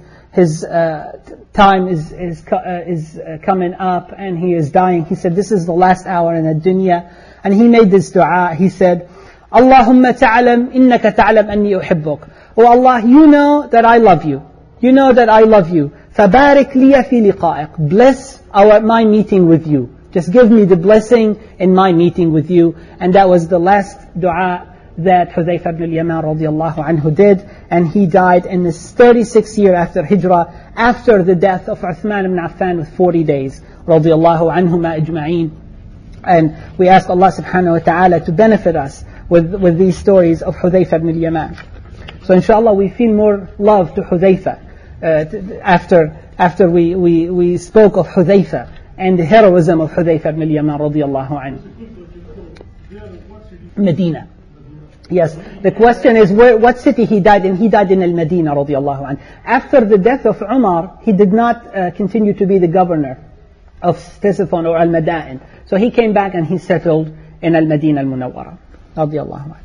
time is coming up and he is dying, he said, this is the last hour in the dunya. And he made this dua. He said, Allahumma ta'alam innaka ta'alam anni uhibbuk. Oh Allah, you know that I love you. You know that I love you. فَبَارِكْ لِيَ فِي لِقَائِكَ. Bless my meeting with you. Just give me the blessing in my meeting with you. And that was the last dua that Hudayfa ibn al-Yaman radiallahu anhu did. And he died in the 36th year after Hijrah, after the death of Uthman ibn Affan with 40 days. Radiallahu anhuma ajma'een. And we ask Allah subhanahu wa ta'ala to benefit us with these stories of Hudayfa ibn al-Yaman. So inshallah we feel more love to Hudayfa after we spoke of Hudayfa and the heroism of Hudayfa ibn al-Yaman radiyallahu anhu. Medina. Yes, the question is what city he died in. He died in al-Medina radiyallahu anhu. After the death of Umar, he did not continue to be the governor of Ctesiphon or al-Madain. So he came back and he settled in al-Madinah al-Munawwara radiyallahu anhu.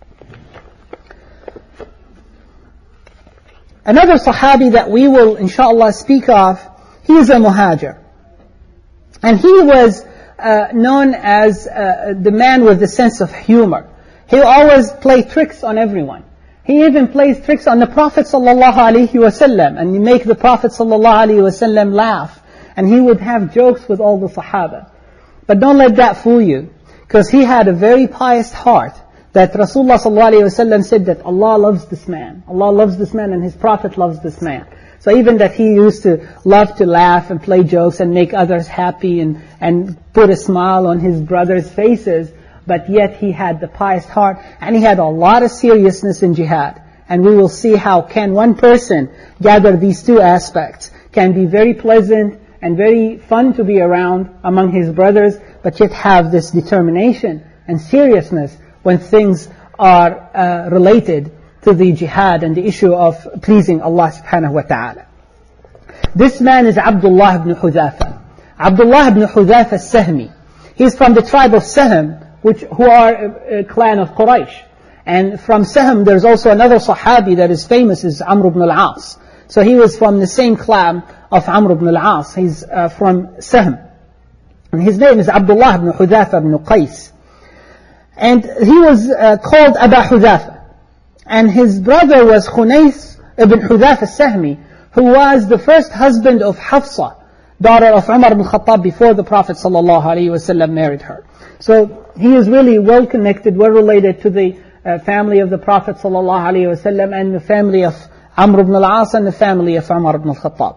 Another Sahabi that we will inshallah speak of, he is a Muhajir. And he was known as the man with the sense of humor. He always played tricks on everyone. He even plays tricks on the Prophet sallallahu alaihi wasallam, and he make the Prophet sallallahu alaihi wasallam laugh. And he would have jokes with all the Sahaba. But don't let that fool you, because he had a very pious heart. That Rasulullah sallallahu alaihi wasallam said that Allah loves this man. Allah loves this man and His Prophet loves this man. So even that he used to love to laugh and play jokes and make others happy and put a smile on his brothers' faces, but yet he had the pious heart and he had a lot of seriousness in jihad. And we will see how can one person gather these two aspects, can be very pleasant and very fun to be around among his brothers, but yet have this determination and seriousness when things are related to the jihad and the issue of pleasing Allah subhanahu wa ta'ala. This man is Abdullah ibn Hudhafa. Abdullah ibn Hudhafa as-Sahmi. He's from the tribe of Sahm, who are a clan of Quraysh. And from Sahm there's also another Sahabi that is famous, is Amr ibn al-As. So he was from the same clan of Amr ibn al-As. He's from Sahm. And his name is Abdullah ibn Hudhafa ibn Qais. And he was called Aba Hudhafa. And his brother was Khunais ibn Hudhafa as-Sahmi, who was the first husband of Hafsa, daughter of Umar ibn Khattab, before the Prophet ﷺ married her. So he is really well connected, well related to the family of the Prophet ﷺ and the family of Amr ibn al-As and the family of Umar ibn Khattab.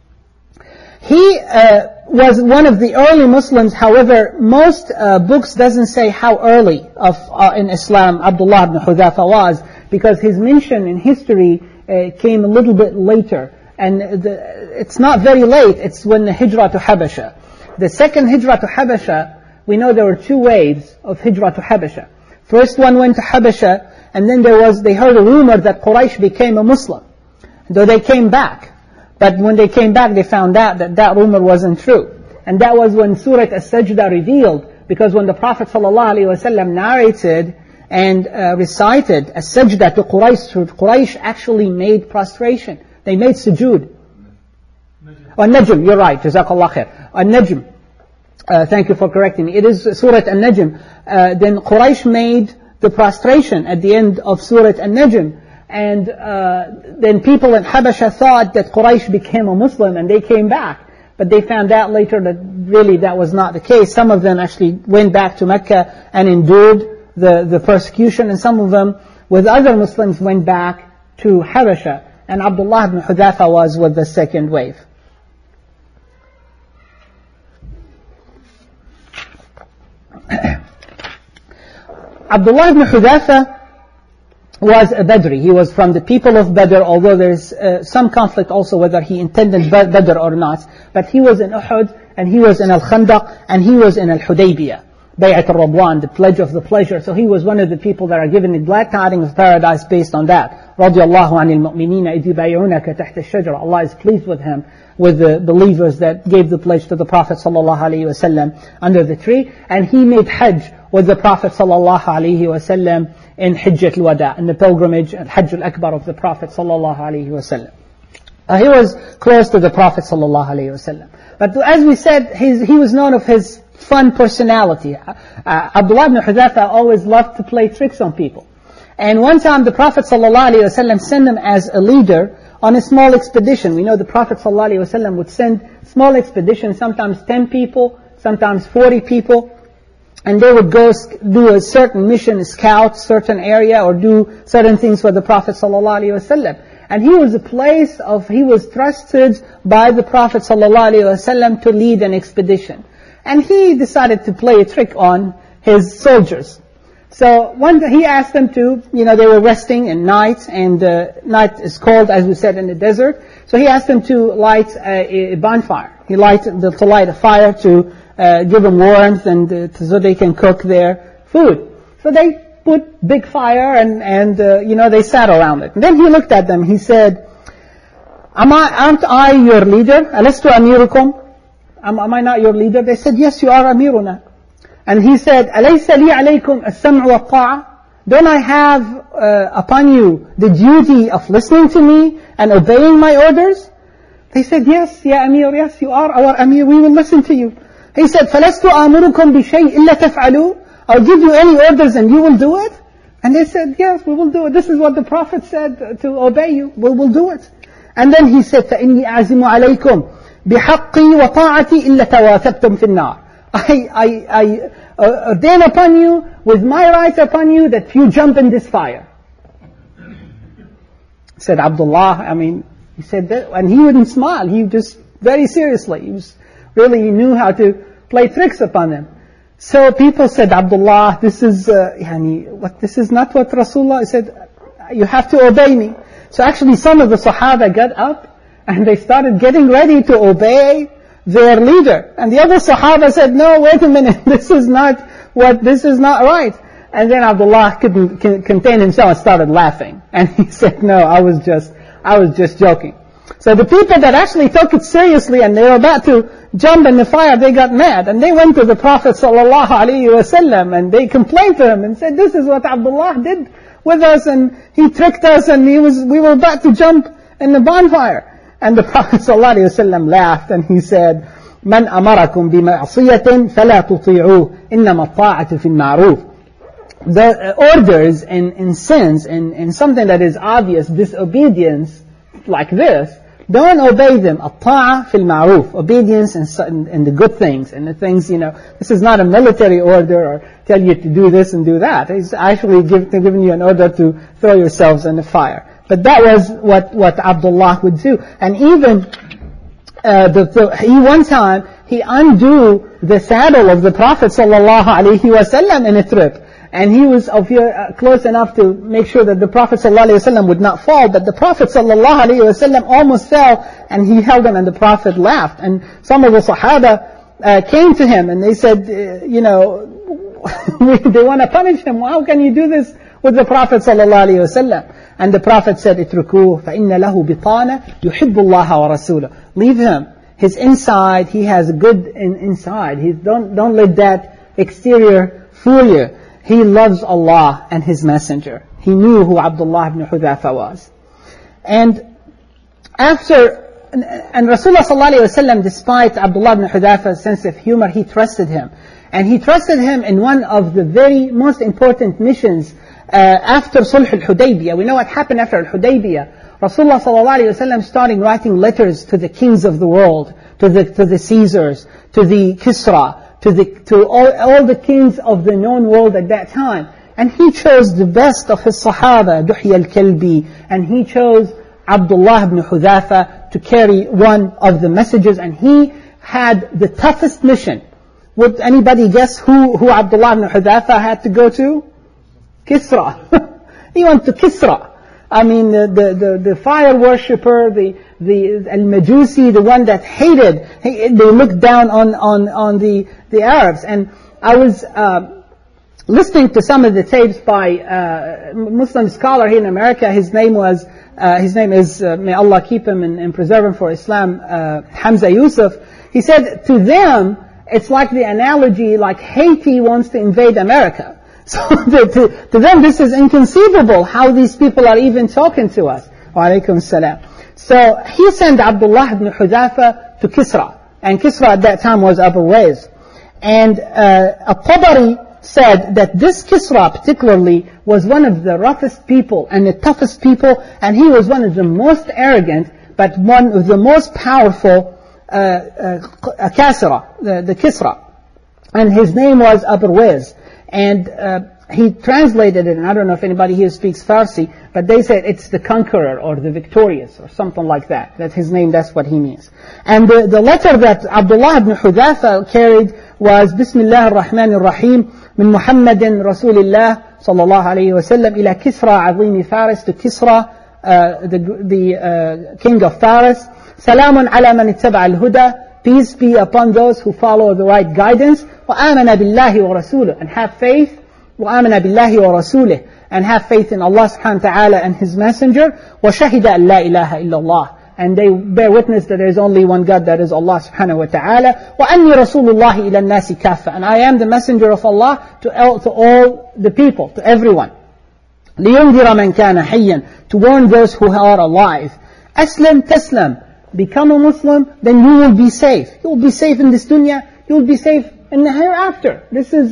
He was one of the early Muslims. However, most books doesn't say how early in Islam Abdullah ibn Hudhafa was, because his mention in history came a little bit later. And it's not very late, it's when the Hijrah to Habasha. The second Hijrah to Habasha, we know there were two waves of Hijrah to Habasha. First one went to Habasha, and then they heard a rumor that Quraysh became a Muslim, though they came back. But when they came back, they found out that that rumor wasn't true. And that was when Surah As-Sajdah revealed, because when the Prophet ﷺ narrated and recited As-Sajdah to Quraysh actually made prostration. They made sujood. An-Najm, you're right, Jazakallah khair. An-Najm, thank you for correcting me. It is Surah An-Najm. Then Quraysh made the prostration at the end of Surah An-Najm. And then people in Habasha thought that Quraysh became a Muslim and they came back. But they found out later that really that was not the case. Some of them actually went back to Mecca and endured the persecution, and some of them with other Muslims went back to Habasha. And Abdullah ibn Hudhafa was with the second wave. Abdullah ibn Hudhafa was a Badri. He was from the people of Badr, although there's some conflict also whether he intended Badr or not. But he was in Uhud, and he was in Al-Khandaq, and he was in Al-Hudaybiyah. Bay'at al-Radwan, the pledge of the pleasure. So he was one of the people that are given the glad tidings of paradise based on that. رَضِيَ اللَّهُ عَنِ الْمُؤْمِنِينَ إِذْ يُبَايِعُونَكَ تَحْتَ الشَّجَرَةِ. Allah is pleased with him, with the believers that gave the pledge to the Prophet ﷺ under the tree. And he made Hajj with the Prophet ﷺ in Hijjat al-Wada, in the pilgrimage, Hajj al-Akbar of the Prophet ﷺ. He was close to the Prophet ﷺ. But as we said, he was known of his fun personality. Abdullah ibn Hudhafa always loved to play tricks on people. And one time the Prophet ﷺ sent him as a leader on a small expedition. We know the Prophet ﷺ would send small expeditions, sometimes 10 people, sometimes 40 people. And they would go do a certain mission, scout certain area, or do certain things for the Prophet ﷺ. And he was he was trusted by the Prophet ﷺ to lead an expedition. And he decided to play a trick on his soldiers. So one day he asked them to, they were resting in night, and night is cold, as we said, in the desert. So he asked them to light a bonfire. To light a fire to give them warmth, and so they can cook their food. So they put big fire, and they sat around it. And then he looked at them. He said, "Aren't I your leader? Alastu amirukum? Am I not your leader?" They said, "Yes, you are amiruna." And he said, "Alaysa li alaykum as-sam'u wat-ta'a? Don't I have upon you the duty of listening to me and obeying my orders?" They said, "Yes, ya Amir, yes, you are our Amir, we will listen to you." He said, فَلَسْتُ آمُرُكُمْ بِشَيْءٍ إِلَّا تَفْعَلُوا. I'll give you any orders and you will do it? And they said, "Yes, we will do it. This is what the Prophet said, to obey you. We will do it." And then he said, فَإِنِّي أَعْزِمُ عَلَيْكُمْ بِحَقِّي وَطَاعَتِي إِلَّا تَوَاثَبْتُمْ فِي النَّارِ. I ordain upon you, with my rights upon you, that you jump in this fire. Said Abdullah, he said that, and he wouldn't smile. He just, very seriously, he knew how to play tricks upon them. So people said, "Abdullah, this is not what Rasulullah said. You have to obey me." So actually some of the Sahaba got up and they started getting ready to obey their leader. And the other Sahaba said, "No, wait a minute, this is not right." And then Abdullah couldn't contain himself and started laughing. And he said, "No, I was just joking." So the people that actually took it seriously and they were about to jump in the fire, they got mad. And they went to the Prophet ﷺ and they complained to him and said, "This is what Abdullah did with us, and he tricked us, and we were about to jump in the bonfire." And the Prophet ﷺ laughed and he said, "Man amarakum bima'asiyatin fala tuti'uh, innama ta'atu fil ma'ruf." The orders in sins, in something that is obvious, disobedience like this, don't obey them. At-ta'a fil ma'ruf, obedience in the good things, and the things, this is not a military order or tell you to do this and do that. He's actually giving you an order to throw yourselves in the fire. But that was what Abdullah would do. And even one time he undrew the saddle of the Prophet ﷺ in a trip. And he was close enough to make sure that the Prophet ﷺ would not fall. But the Prophet ﷺ almost fell, and he held him, and the Prophet laughed. And some of the Sahaba came to him, and they said, they want to punish him. How can you do this with the Prophet ﷺ? And the Prophet said, اتركوه فإن له بطانة يحب الله ورسوله. Leave him. His inside, he has good inside. Don't let that exterior fool you. He loves Allah and His Messenger. He knew who Abdullah ibn Hudhafa was. And Rasulullah sallallahu alayhi wa sallam, despite Abdullah ibn Hudhafa's sense of humor, he trusted him. And he trusted him in one of the very most important missions after Sulh al-Hudaybiyah. We know what happened after al-Hudaybiyah. Rasulullah sallallahu alayhi wa sallam started writing letters to the kings of the world, to the Caesars, to the Kisra, to all the kings of the known world at that time. And he chose the best of his Sahaba, Duhya al-Kalbi, and he chose Abdullah ibn Hudhafa to carry one of the messages, and he had the toughest mission. Would anybody guess who Abdullah ibn Hudhafa had to go to? Kisra. He went to Kisra. I mean, the fire worshipper, the al-Majusi, the one that hated, they looked down on the Arabs. And I was listening to some of the tapes by a Muslim scholar here in America. His name is, may Allah keep him and preserve him for Islam, Hamza Yusuf. He said, to them, it's like the analogy like Haiti wants to invade America. So to them, this is inconceivable how these people are even talking to us. Wa alaikum salam. So he sent Abdullah ibn Hudhafa to Kisra. And Kisra at that time was Abu Wais. And At-Tabari said that this Kisra particularly was one of the roughest people and the toughest people, and he was one of the most arrogant, but one of the most powerful Kasra, the Kisra. And his name was Abu Wais. And he translated it, and I don't know if anybody here speaks Farsi, but they said it's the conqueror or the victorious or something like that. That's his name, that's what he means. And the letter that Abdullah ibn Hudhafa carried was Bismillah ar-Rahman ar-Rahim min Muhammadin Rasulillah sallallahu alayhi wa sallam ila Kisra azimi Faris, to Kisra, the king of Faris. Salamun ala man ittaba al-huda. Peace be upon those who follow the right guidance. وَآمَنَ بِاللَّهِ وَرَسُولِهِ. And have faith. وَآمَنَ بِاللَّهِ وَرَسُولِهِ. And have faith in Allah subhanahu wa ta'ala and His Messenger. وَشَهِدَ أَن لَا إِلَهَ إِلَّا اللَّهِ. And they bear witness that there is only one God, that is Allah subhanahu wa ta'ala. وَأَنِّي رَسُولُ اللَّهِ إِلَى النَّاسِ كَافَّةً. And I am the messenger of Allah to all the people, to everyone. لِيُنْذِرَ مَنْ كَانَ حَيًّا. To warn those who are alive. أَسْلَمْ تَسْلَمْ. Become a Muslim, then you will be safe. You will be safe in this dunya, you will be safe in the hereafter. This is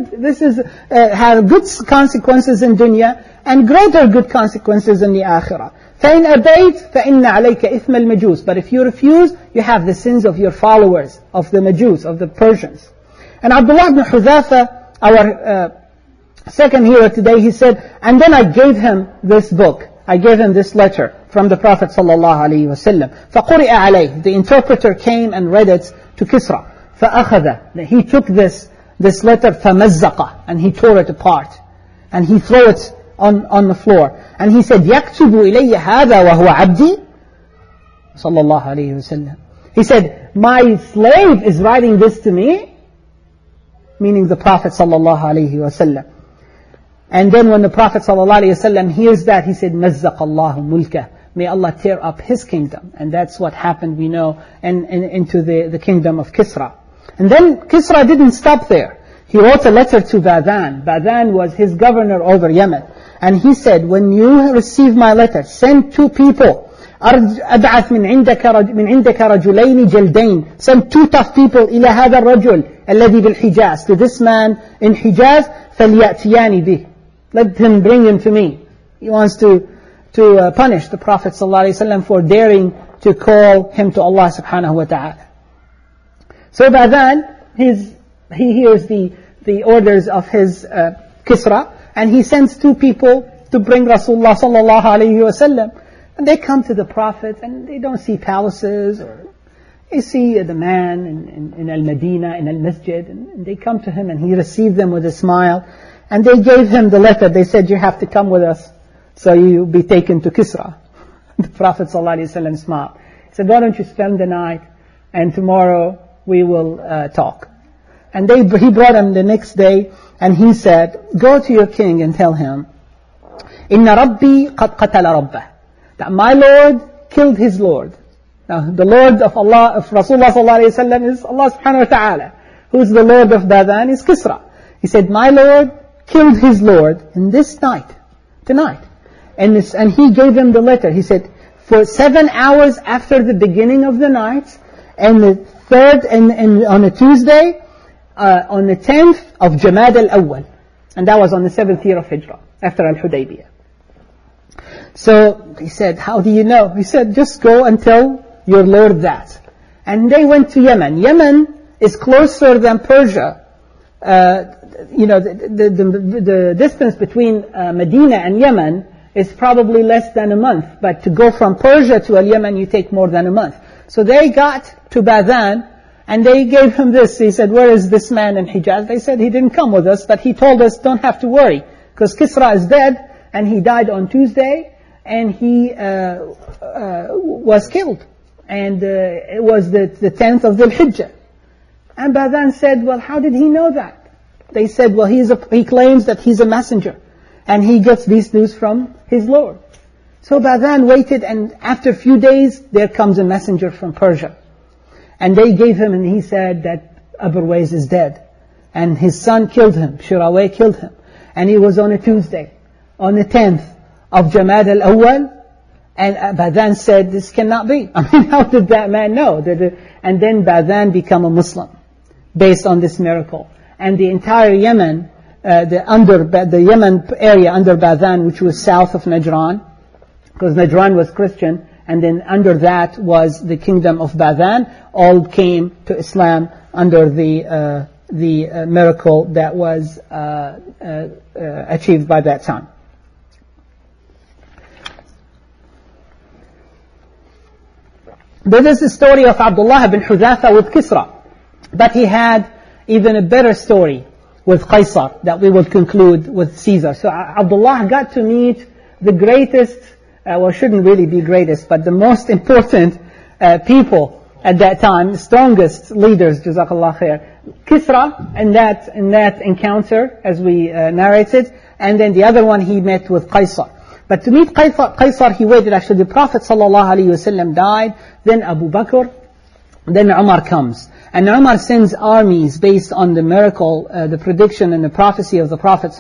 have good consequences in dunya and greater good consequences in the akhirah. فَإِنْ أَبَيْتْ فَإِنَّ عَلَيْكَ إِثْمَ الْمَجُوسِ. But if you refuse, you have the sins of your followers, of the Majus, of the Persians. And Abdullah ibn Hudhafa, our second hero today, he said, and then I gave him this book. I gave him this letter from the Prophet sallallahu alaihi wasallam. فَقُرِئَ عَلَيْهِ. The interpreter came and read it to Kisra. فَأَخَذَ. He took this letter, فَمَزَّقَ. And he tore it apart. And he threw it on the floor. And he said, يَكْتُبُ إِلَيَّ هَذَا وَهُوَ عَبْدِي. Sallallahu alayhi wasallam. He said, my slave is writing this to me. Meaning the Prophet sallallahu alayhi wasallam. And then when the Prophet ﷺ hears that, he said, مَزَّقَ اللَّهُ مُلْكَهُ. May Allah tear up His kingdom. And that's what happened, we know, into the kingdom of Kisra. And then Kisra didn't stop there. He wrote a letter to Badhan. Badhan was his governor over Yemen. And he said, when you receive my letter, send 2 people. أَبْعَثْ مِنْ عِنْدَكَ رَجُلَيْنِ جَلْدَيْنِ. Send 2 tough people إِلَى هَذَا الرَّجُلِ الَّذِي بِالْحِجَازِ. To this man in Hijaz, فَلْيَأْتِيَانِ بِهِ. Let him bring him to me. He wants to punish the Prophet ﷺ for daring to call him to Allah subhanahu wa ta'ala. So Badhan, he hears the orders of his Kisra, and he sends 2 people to bring Rasulullah sallallahu alayhi wa sallam. And they come to the Prophet, and they don't see palaces, or they see the man in Al-Madinah, in Al-Masjid, and they come to him, and he received them with a smile. And they gave him the letter. They said, you have to come with us, so you'll be taken to Kisra. The Prophet ﷺ smiled. He said, why don't you spend the night, and tomorrow we will talk. And he brought him the next day, and he said, go to your king and tell him, إِنَّ رَبِّي قَدْ قَتَلَ رَبَّهُ. That my Lord killed his Lord. Now, the Lord of Allah, of Rasulullah sallallahu alayhi wa sallam is Allah subhanahu wa ta'ala. Who's the Lord of Badhan is Kisra. He said, my Lord killed his Lord in this night, tonight. And he gave him the letter. He said, for 7 hours after the beginning of the night, and the third, and on a Tuesday, on the 10th of Jamad al-Awwal. And that was on the 7th year of Hijrah, after Al-Hudaybiyah. So he said, how do you know? He said, just go and tell your Lord that. And they went to Yemen. Yemen is closer than Persia. The distance between Medina and Yemen is probably less than a month. But to go from Persia to Al-Yemen, you take more than a month. So they got to Badhan, and they gave him this. He said, where is this man in Hijaz? They said, he didn't come with us, but he told us, don't have to worry, because Kisra is dead, and he died on Tuesday, and he was killed. And it was the 10th of Dhul Hijjah. And Badhan said, well, how did he know that? They said, well, he claims that he's a messenger, and he gets these news from his Lord. So Badhan waited, and after a few days, there comes a messenger from Persia. And they gave him, and he said that Abu Ruwais is dead. And his son killed him, Shirawayh killed him. And it was on a Tuesday, on the 10th of Jamad al-Awwal. And Badhan said, this cannot be. I mean, how did that man know? And then Badhan became a Muslim, based on this miracle. And the entire Yemen, the Yemen area under Badhan, which was south of Najran, because Najran was Christian, and then under that was the kingdom of Badhan, all came to Islam under the miracle that was achieved by that time. This is the story of Abdullah ibn Hudhafa with Kisra. But he had even a better story with Qaisar that we will conclude with Caesar. So Abdullah got to meet the greatest, shouldn't really be greatest, but the most important people at that time, the strongest leaders, Jazakallah khair. Kisra in that encounter, as we narrated, and then the other one he met with Qaisar. But to meet Qaisar, he waited. Actually, the Prophet ﷺ died, then Abu Bakr, then Umar comes. And Umar sends armies based on the miracle, the prediction and the prophecy of the Prophet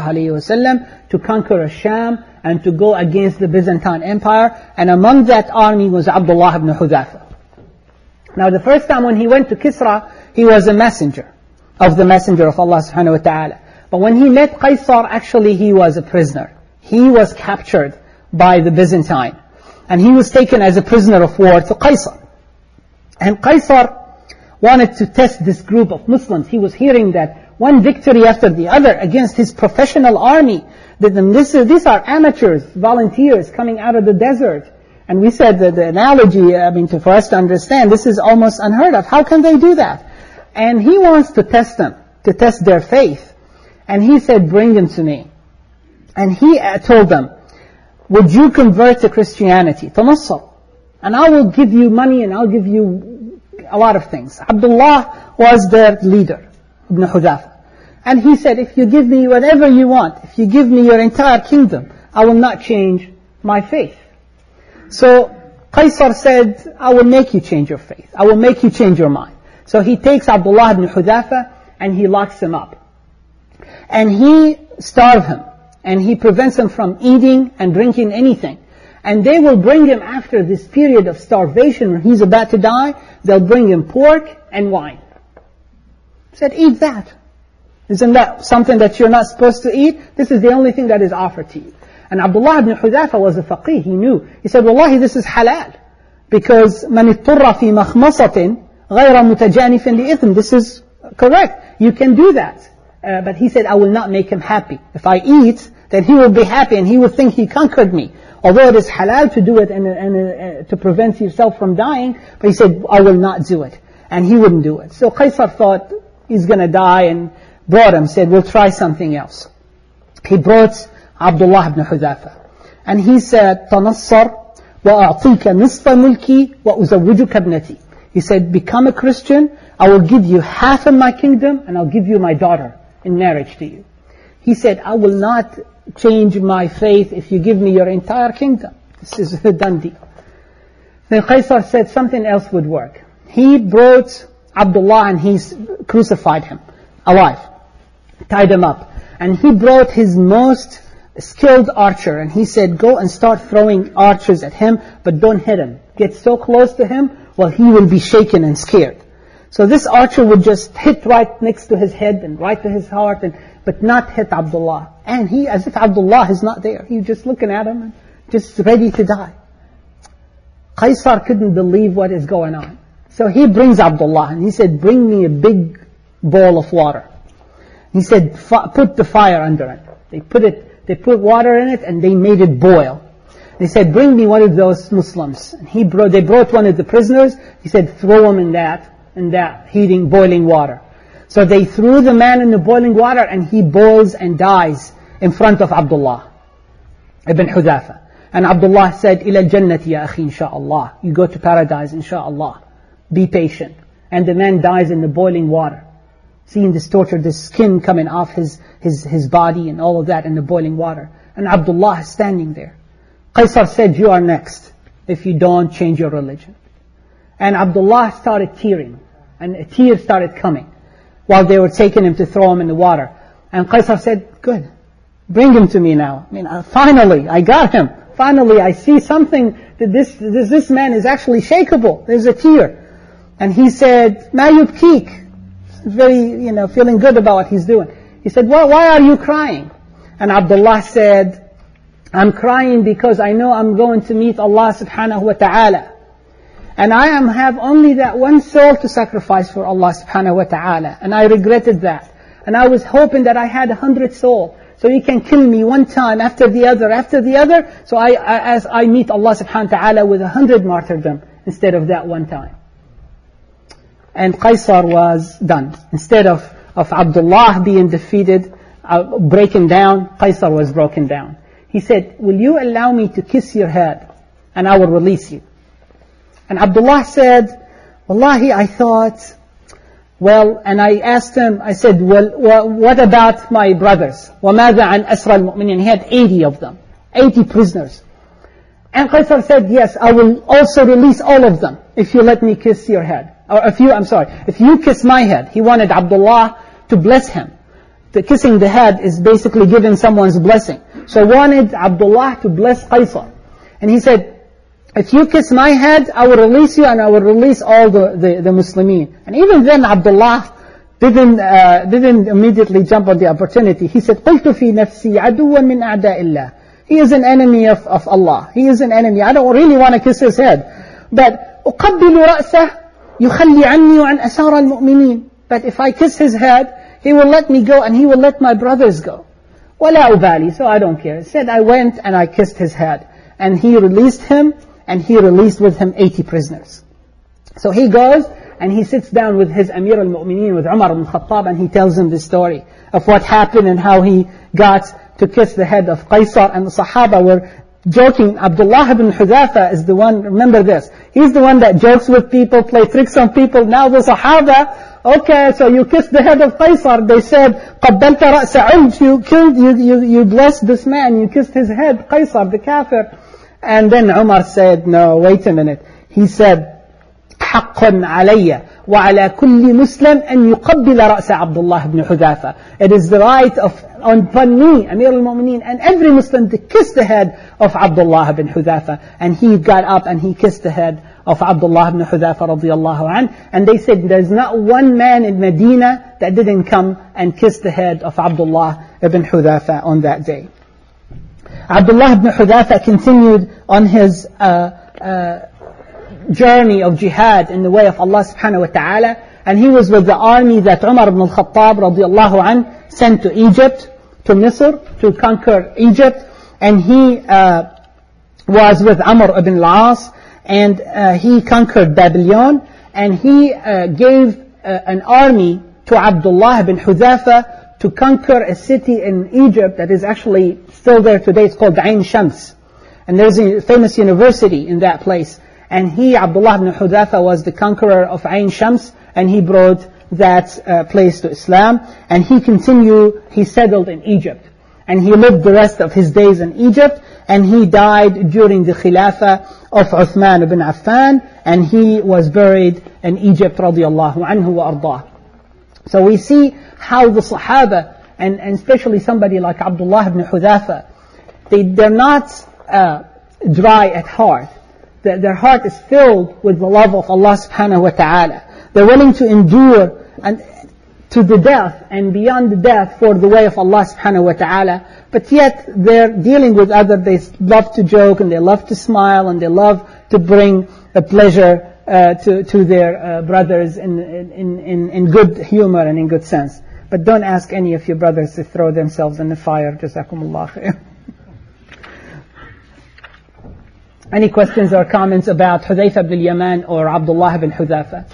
ﷺ to conquer Sham and to go against the Byzantine Empire. And among that army was Abdullah ibn Hudhafa. Now the first time when he went to Kisra, he was a messenger of the Messenger of Allah subhanahu wa ta'ala. But when he met Qaisar, actually he was a prisoner. He was captured by the Byzantine. And he was taken as a prisoner of war to Qaisar. And Qaisar wanted to test this group of Muslims. He was hearing that one victory after the other against his professional army. These are amateurs, volunteers coming out of the desert. And we said that the analogy, for us to understand, this is almost unheard of. How can they do that? And he wants to test them, to test their faith. And he said, bring them to me. And he told them, would you convert to Christianity? Tanassar. And I will give you money and I'll give you a lot of things. Abdullah was their leader, Ibn Hudhafa. And he said, if you give me whatever you want, if you give me your entire kingdom, I will not change my faith. So Qaisar said, I will make you change your faith. I will make you change your mind. So he takes Abdullah ibn Hudhafa and he locks him up. And he starves him. And he prevents him from eating and drinking anything. And they will bring him after this period of starvation when he's about to die, they'll bring him pork and wine. He said, eat that. Isn't that something that you're not supposed to eat? This is the only thing that is offered to you. And Abdullah ibn Hudhafa was a faqih, he knew. He said, Wallahi, this is halal. Because مَنِ اضْطُرَّ فِي مَخْمَصَةٍ غَيْرَ مُتَجَانِفٍ لِإِثْمٍ. This is correct. You can do that. But he said, I will not make him happy. If I eat, then he will be happy and he will think he conquered me. Although it is halal to do it and to prevent yourself from dying, but he said, I will not do it. And he wouldn't do it. So Qaisar thought he's going to die and brought him, said, we'll try something else. He brought Abdullah ibn Hudhafa. And he said, تَنَصَّرْ وَأَعْطِيكَ نِصْفَ مُلْكِي وَأُزَوِّجُكَ ابْنَتِي. He said, become a Christian, I will give you half of my kingdom and I'll give you my daughter in marriage to you. He said, I will not change my faith if you give me your entire kingdom. This is a done deal. Then Qaisar said something else would work. He brought Abdullah and he crucified him alive, tied him up. And he brought his most skilled archer and he said, go and start throwing archers at him, but don't hit him. Get so close to him, well, he will be shaken and scared. So this archer would just hit right next to his head and right to his heart, but not hit Abdullah. And he, as if Abdullah is not there. He was just looking at him and just ready to die. Qaisar couldn't believe what is going on. So he brings Abdullah and he said, bring me a big bowl of water. He said, put the fire under it. They put water in it and they made it boil. They said, bring me one of those Muslims. And they brought one of the prisoners. He said, throw him in that heating, boiling water. So they threw the man in the boiling water and he boils and dies in front of Abdullah ibn Hudhafa. And Abdullah said, إِلَى الْجَنَّةِ يَا أَخِي إِنشَاءَ. You go to paradise, inshaAllah. Be patient. And the man dies in the boiling water. Seeing this torture, this skin coming off his body and all of that in the boiling water. And Abdullah is standing there. Qaisar said, you are next if you don't change your religion. And Abdullah started tearing. And a tear started coming while they were taking him to throw him in the water. And Qaisar said, good, bring him to me now. Finally, I got him. Finally, I see something that this man is actually shakeable. There's a tear. And he said, مَا يُبْكِيك. Very, feeling good about what he's doing. He said, well, why are you crying? And Abdullah said, I'm crying because I know I'm going to meet Allah subhanahu wa ta'ala. And I have only that one soul to sacrifice for Allah subhanahu wa ta'ala. And I regretted that. And I was hoping that I had 100 souls. So He can kill me one time after the other. So as I meet Allah subhanahu wa ta'ala with 100 martyrdom instead of that one time. And Qaisar was done. Instead of Abdullah being defeated, breaking down, Qaisar was broken down. He said, will you allow me to kiss your head and I will release you? And Abdullah said, Wallahi, I thought, and I asked him, I said, what about my brothers? وَمَاذَا عَنْ أَسْرَى الْمُؤْمِنِينَ? He had 80 of them, 80 prisoners. And Qaisar said, yes, I will also release all of them if you let me kiss your head. Or if you kiss my head. He wanted Abdullah to bless him. The kissing the head is basically giving someone's blessing. So wanted Abdullah to bless Qaisar. And he said, if you kiss my head, I will release you and I will release all the Muslimin. And even then Abdullah didn't immediately jump on the opportunity. He said, قُلْتُ فِي نَفْسِي عَدُوًا مِنْ أَعْدَاءِ اللَّهِ. He is an enemy of Allah. He is an enemy. I don't really want to kiss his head. But أُقَبِّلُ رَأْسَهُ يُخَلِّ عَنِّي وَعَنْ أَسَارَ الْمُؤْمِنِينَ. But if I kiss his head, he will let me go and he will let my brothers go. وَلَا أُبَالِي. So I don't care. He said, I went and I kissed his head. And he released him, and he released with him 80 prisoners. So he goes and he sits down with his Amir al-Mu'mineen, with Umar ibn Khattab, and he tells him the story of what happened and how he got to kiss the head of Qaisar. And the Sahaba were joking. Abdullah ibn Hudhafa is the one, remember this, he's the one that jokes with people, play tricks on people. Now the Sahaba, okay, so you kissed the head of Qaisar. They said, قَبَّلْتَ رَأْسَ عُمْ. You blessed this man, you kissed his head, Qaisar, the kafir. And then Umar said, no, wait a minute. He said, حق علي وعلى كل مسلم أن يقبل رأس عبد الله بن حذافة. It is the right upon me, Amir al-Mu'mineen, and every Muslim to kiss the head of Abdullah ibn Hudhafa. And he got up and he kissed the head of Abdullah ibn Hudhafa radiyallahu anhu. And they said there's not one man in Medina that didn't come and kiss the head of Abdullah ibn Hudhafa on that day. Abdullah ibn Hudhafa continued on his journey of jihad in the way of Allah subhanahu wa ta'ala, and he was with the army that Umar ibn al-Khattab radiyallahu anhu sent to Egypt, to Misr, to conquer Egypt. And he was with Amr ibn al-As, and he conquered Babylon, and he gave an army to Abdullah ibn Hudhafa to conquer a city in Egypt that is actually still there today. It's called Ain Shams. And there's a famous university in that place. And he, Abdullah ibn Hudhafa, was the conqueror of Ain Shams, and he brought that place to Islam. And he settled in Egypt. and he lived the rest of his days in Egypt, and he died during the Khilafah of Uthman ibn Affan, and he was buried in Egypt radiallahu anhu wa ardah. So we see how the Sahaba, and especially somebody like Abdullah ibn Hudhafa, they're not dry at heart. Their heart is filled with the love of Allah subhanahu wa ta'ala. They're willing to endure and to the death and beyond the death for the way of Allah subhanahu wa ta'ala. But yet they're dealing with others. They love to joke and they love to smile and they love to bring a pleasure to their brothers in good humor and in good sense. But don't ask any of your brothers to throw themselves in the fire. Jazakumullah khair. Any questions or comments about Hudhayfa ibn al-Yaman or Abdullah ibn Hudhafa?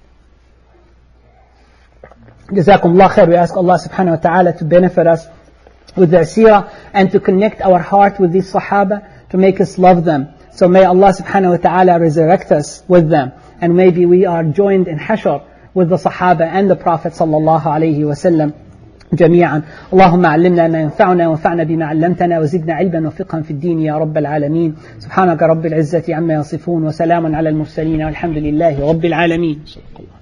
Jazakumullah khair. We ask Allah subhanahu wa ta'ala to benefit us with their seerah and to connect our heart with these Sahaba, to make us love them. So may Allah subhanahu wa ta'ala resurrect us with them, and maybe we are joined in Hashr with the Sahaba and the Prophet sallallahu alayhi wa sallam جميعا. اللهم علمنا ما ينفعنا وانفعنا بما علمتنا وزدنا علما وفقها في الدين يا رب العالمين. سبحانك رب العزة عما يصفون وسلام على المرسلين والحمد لله رب العالمين.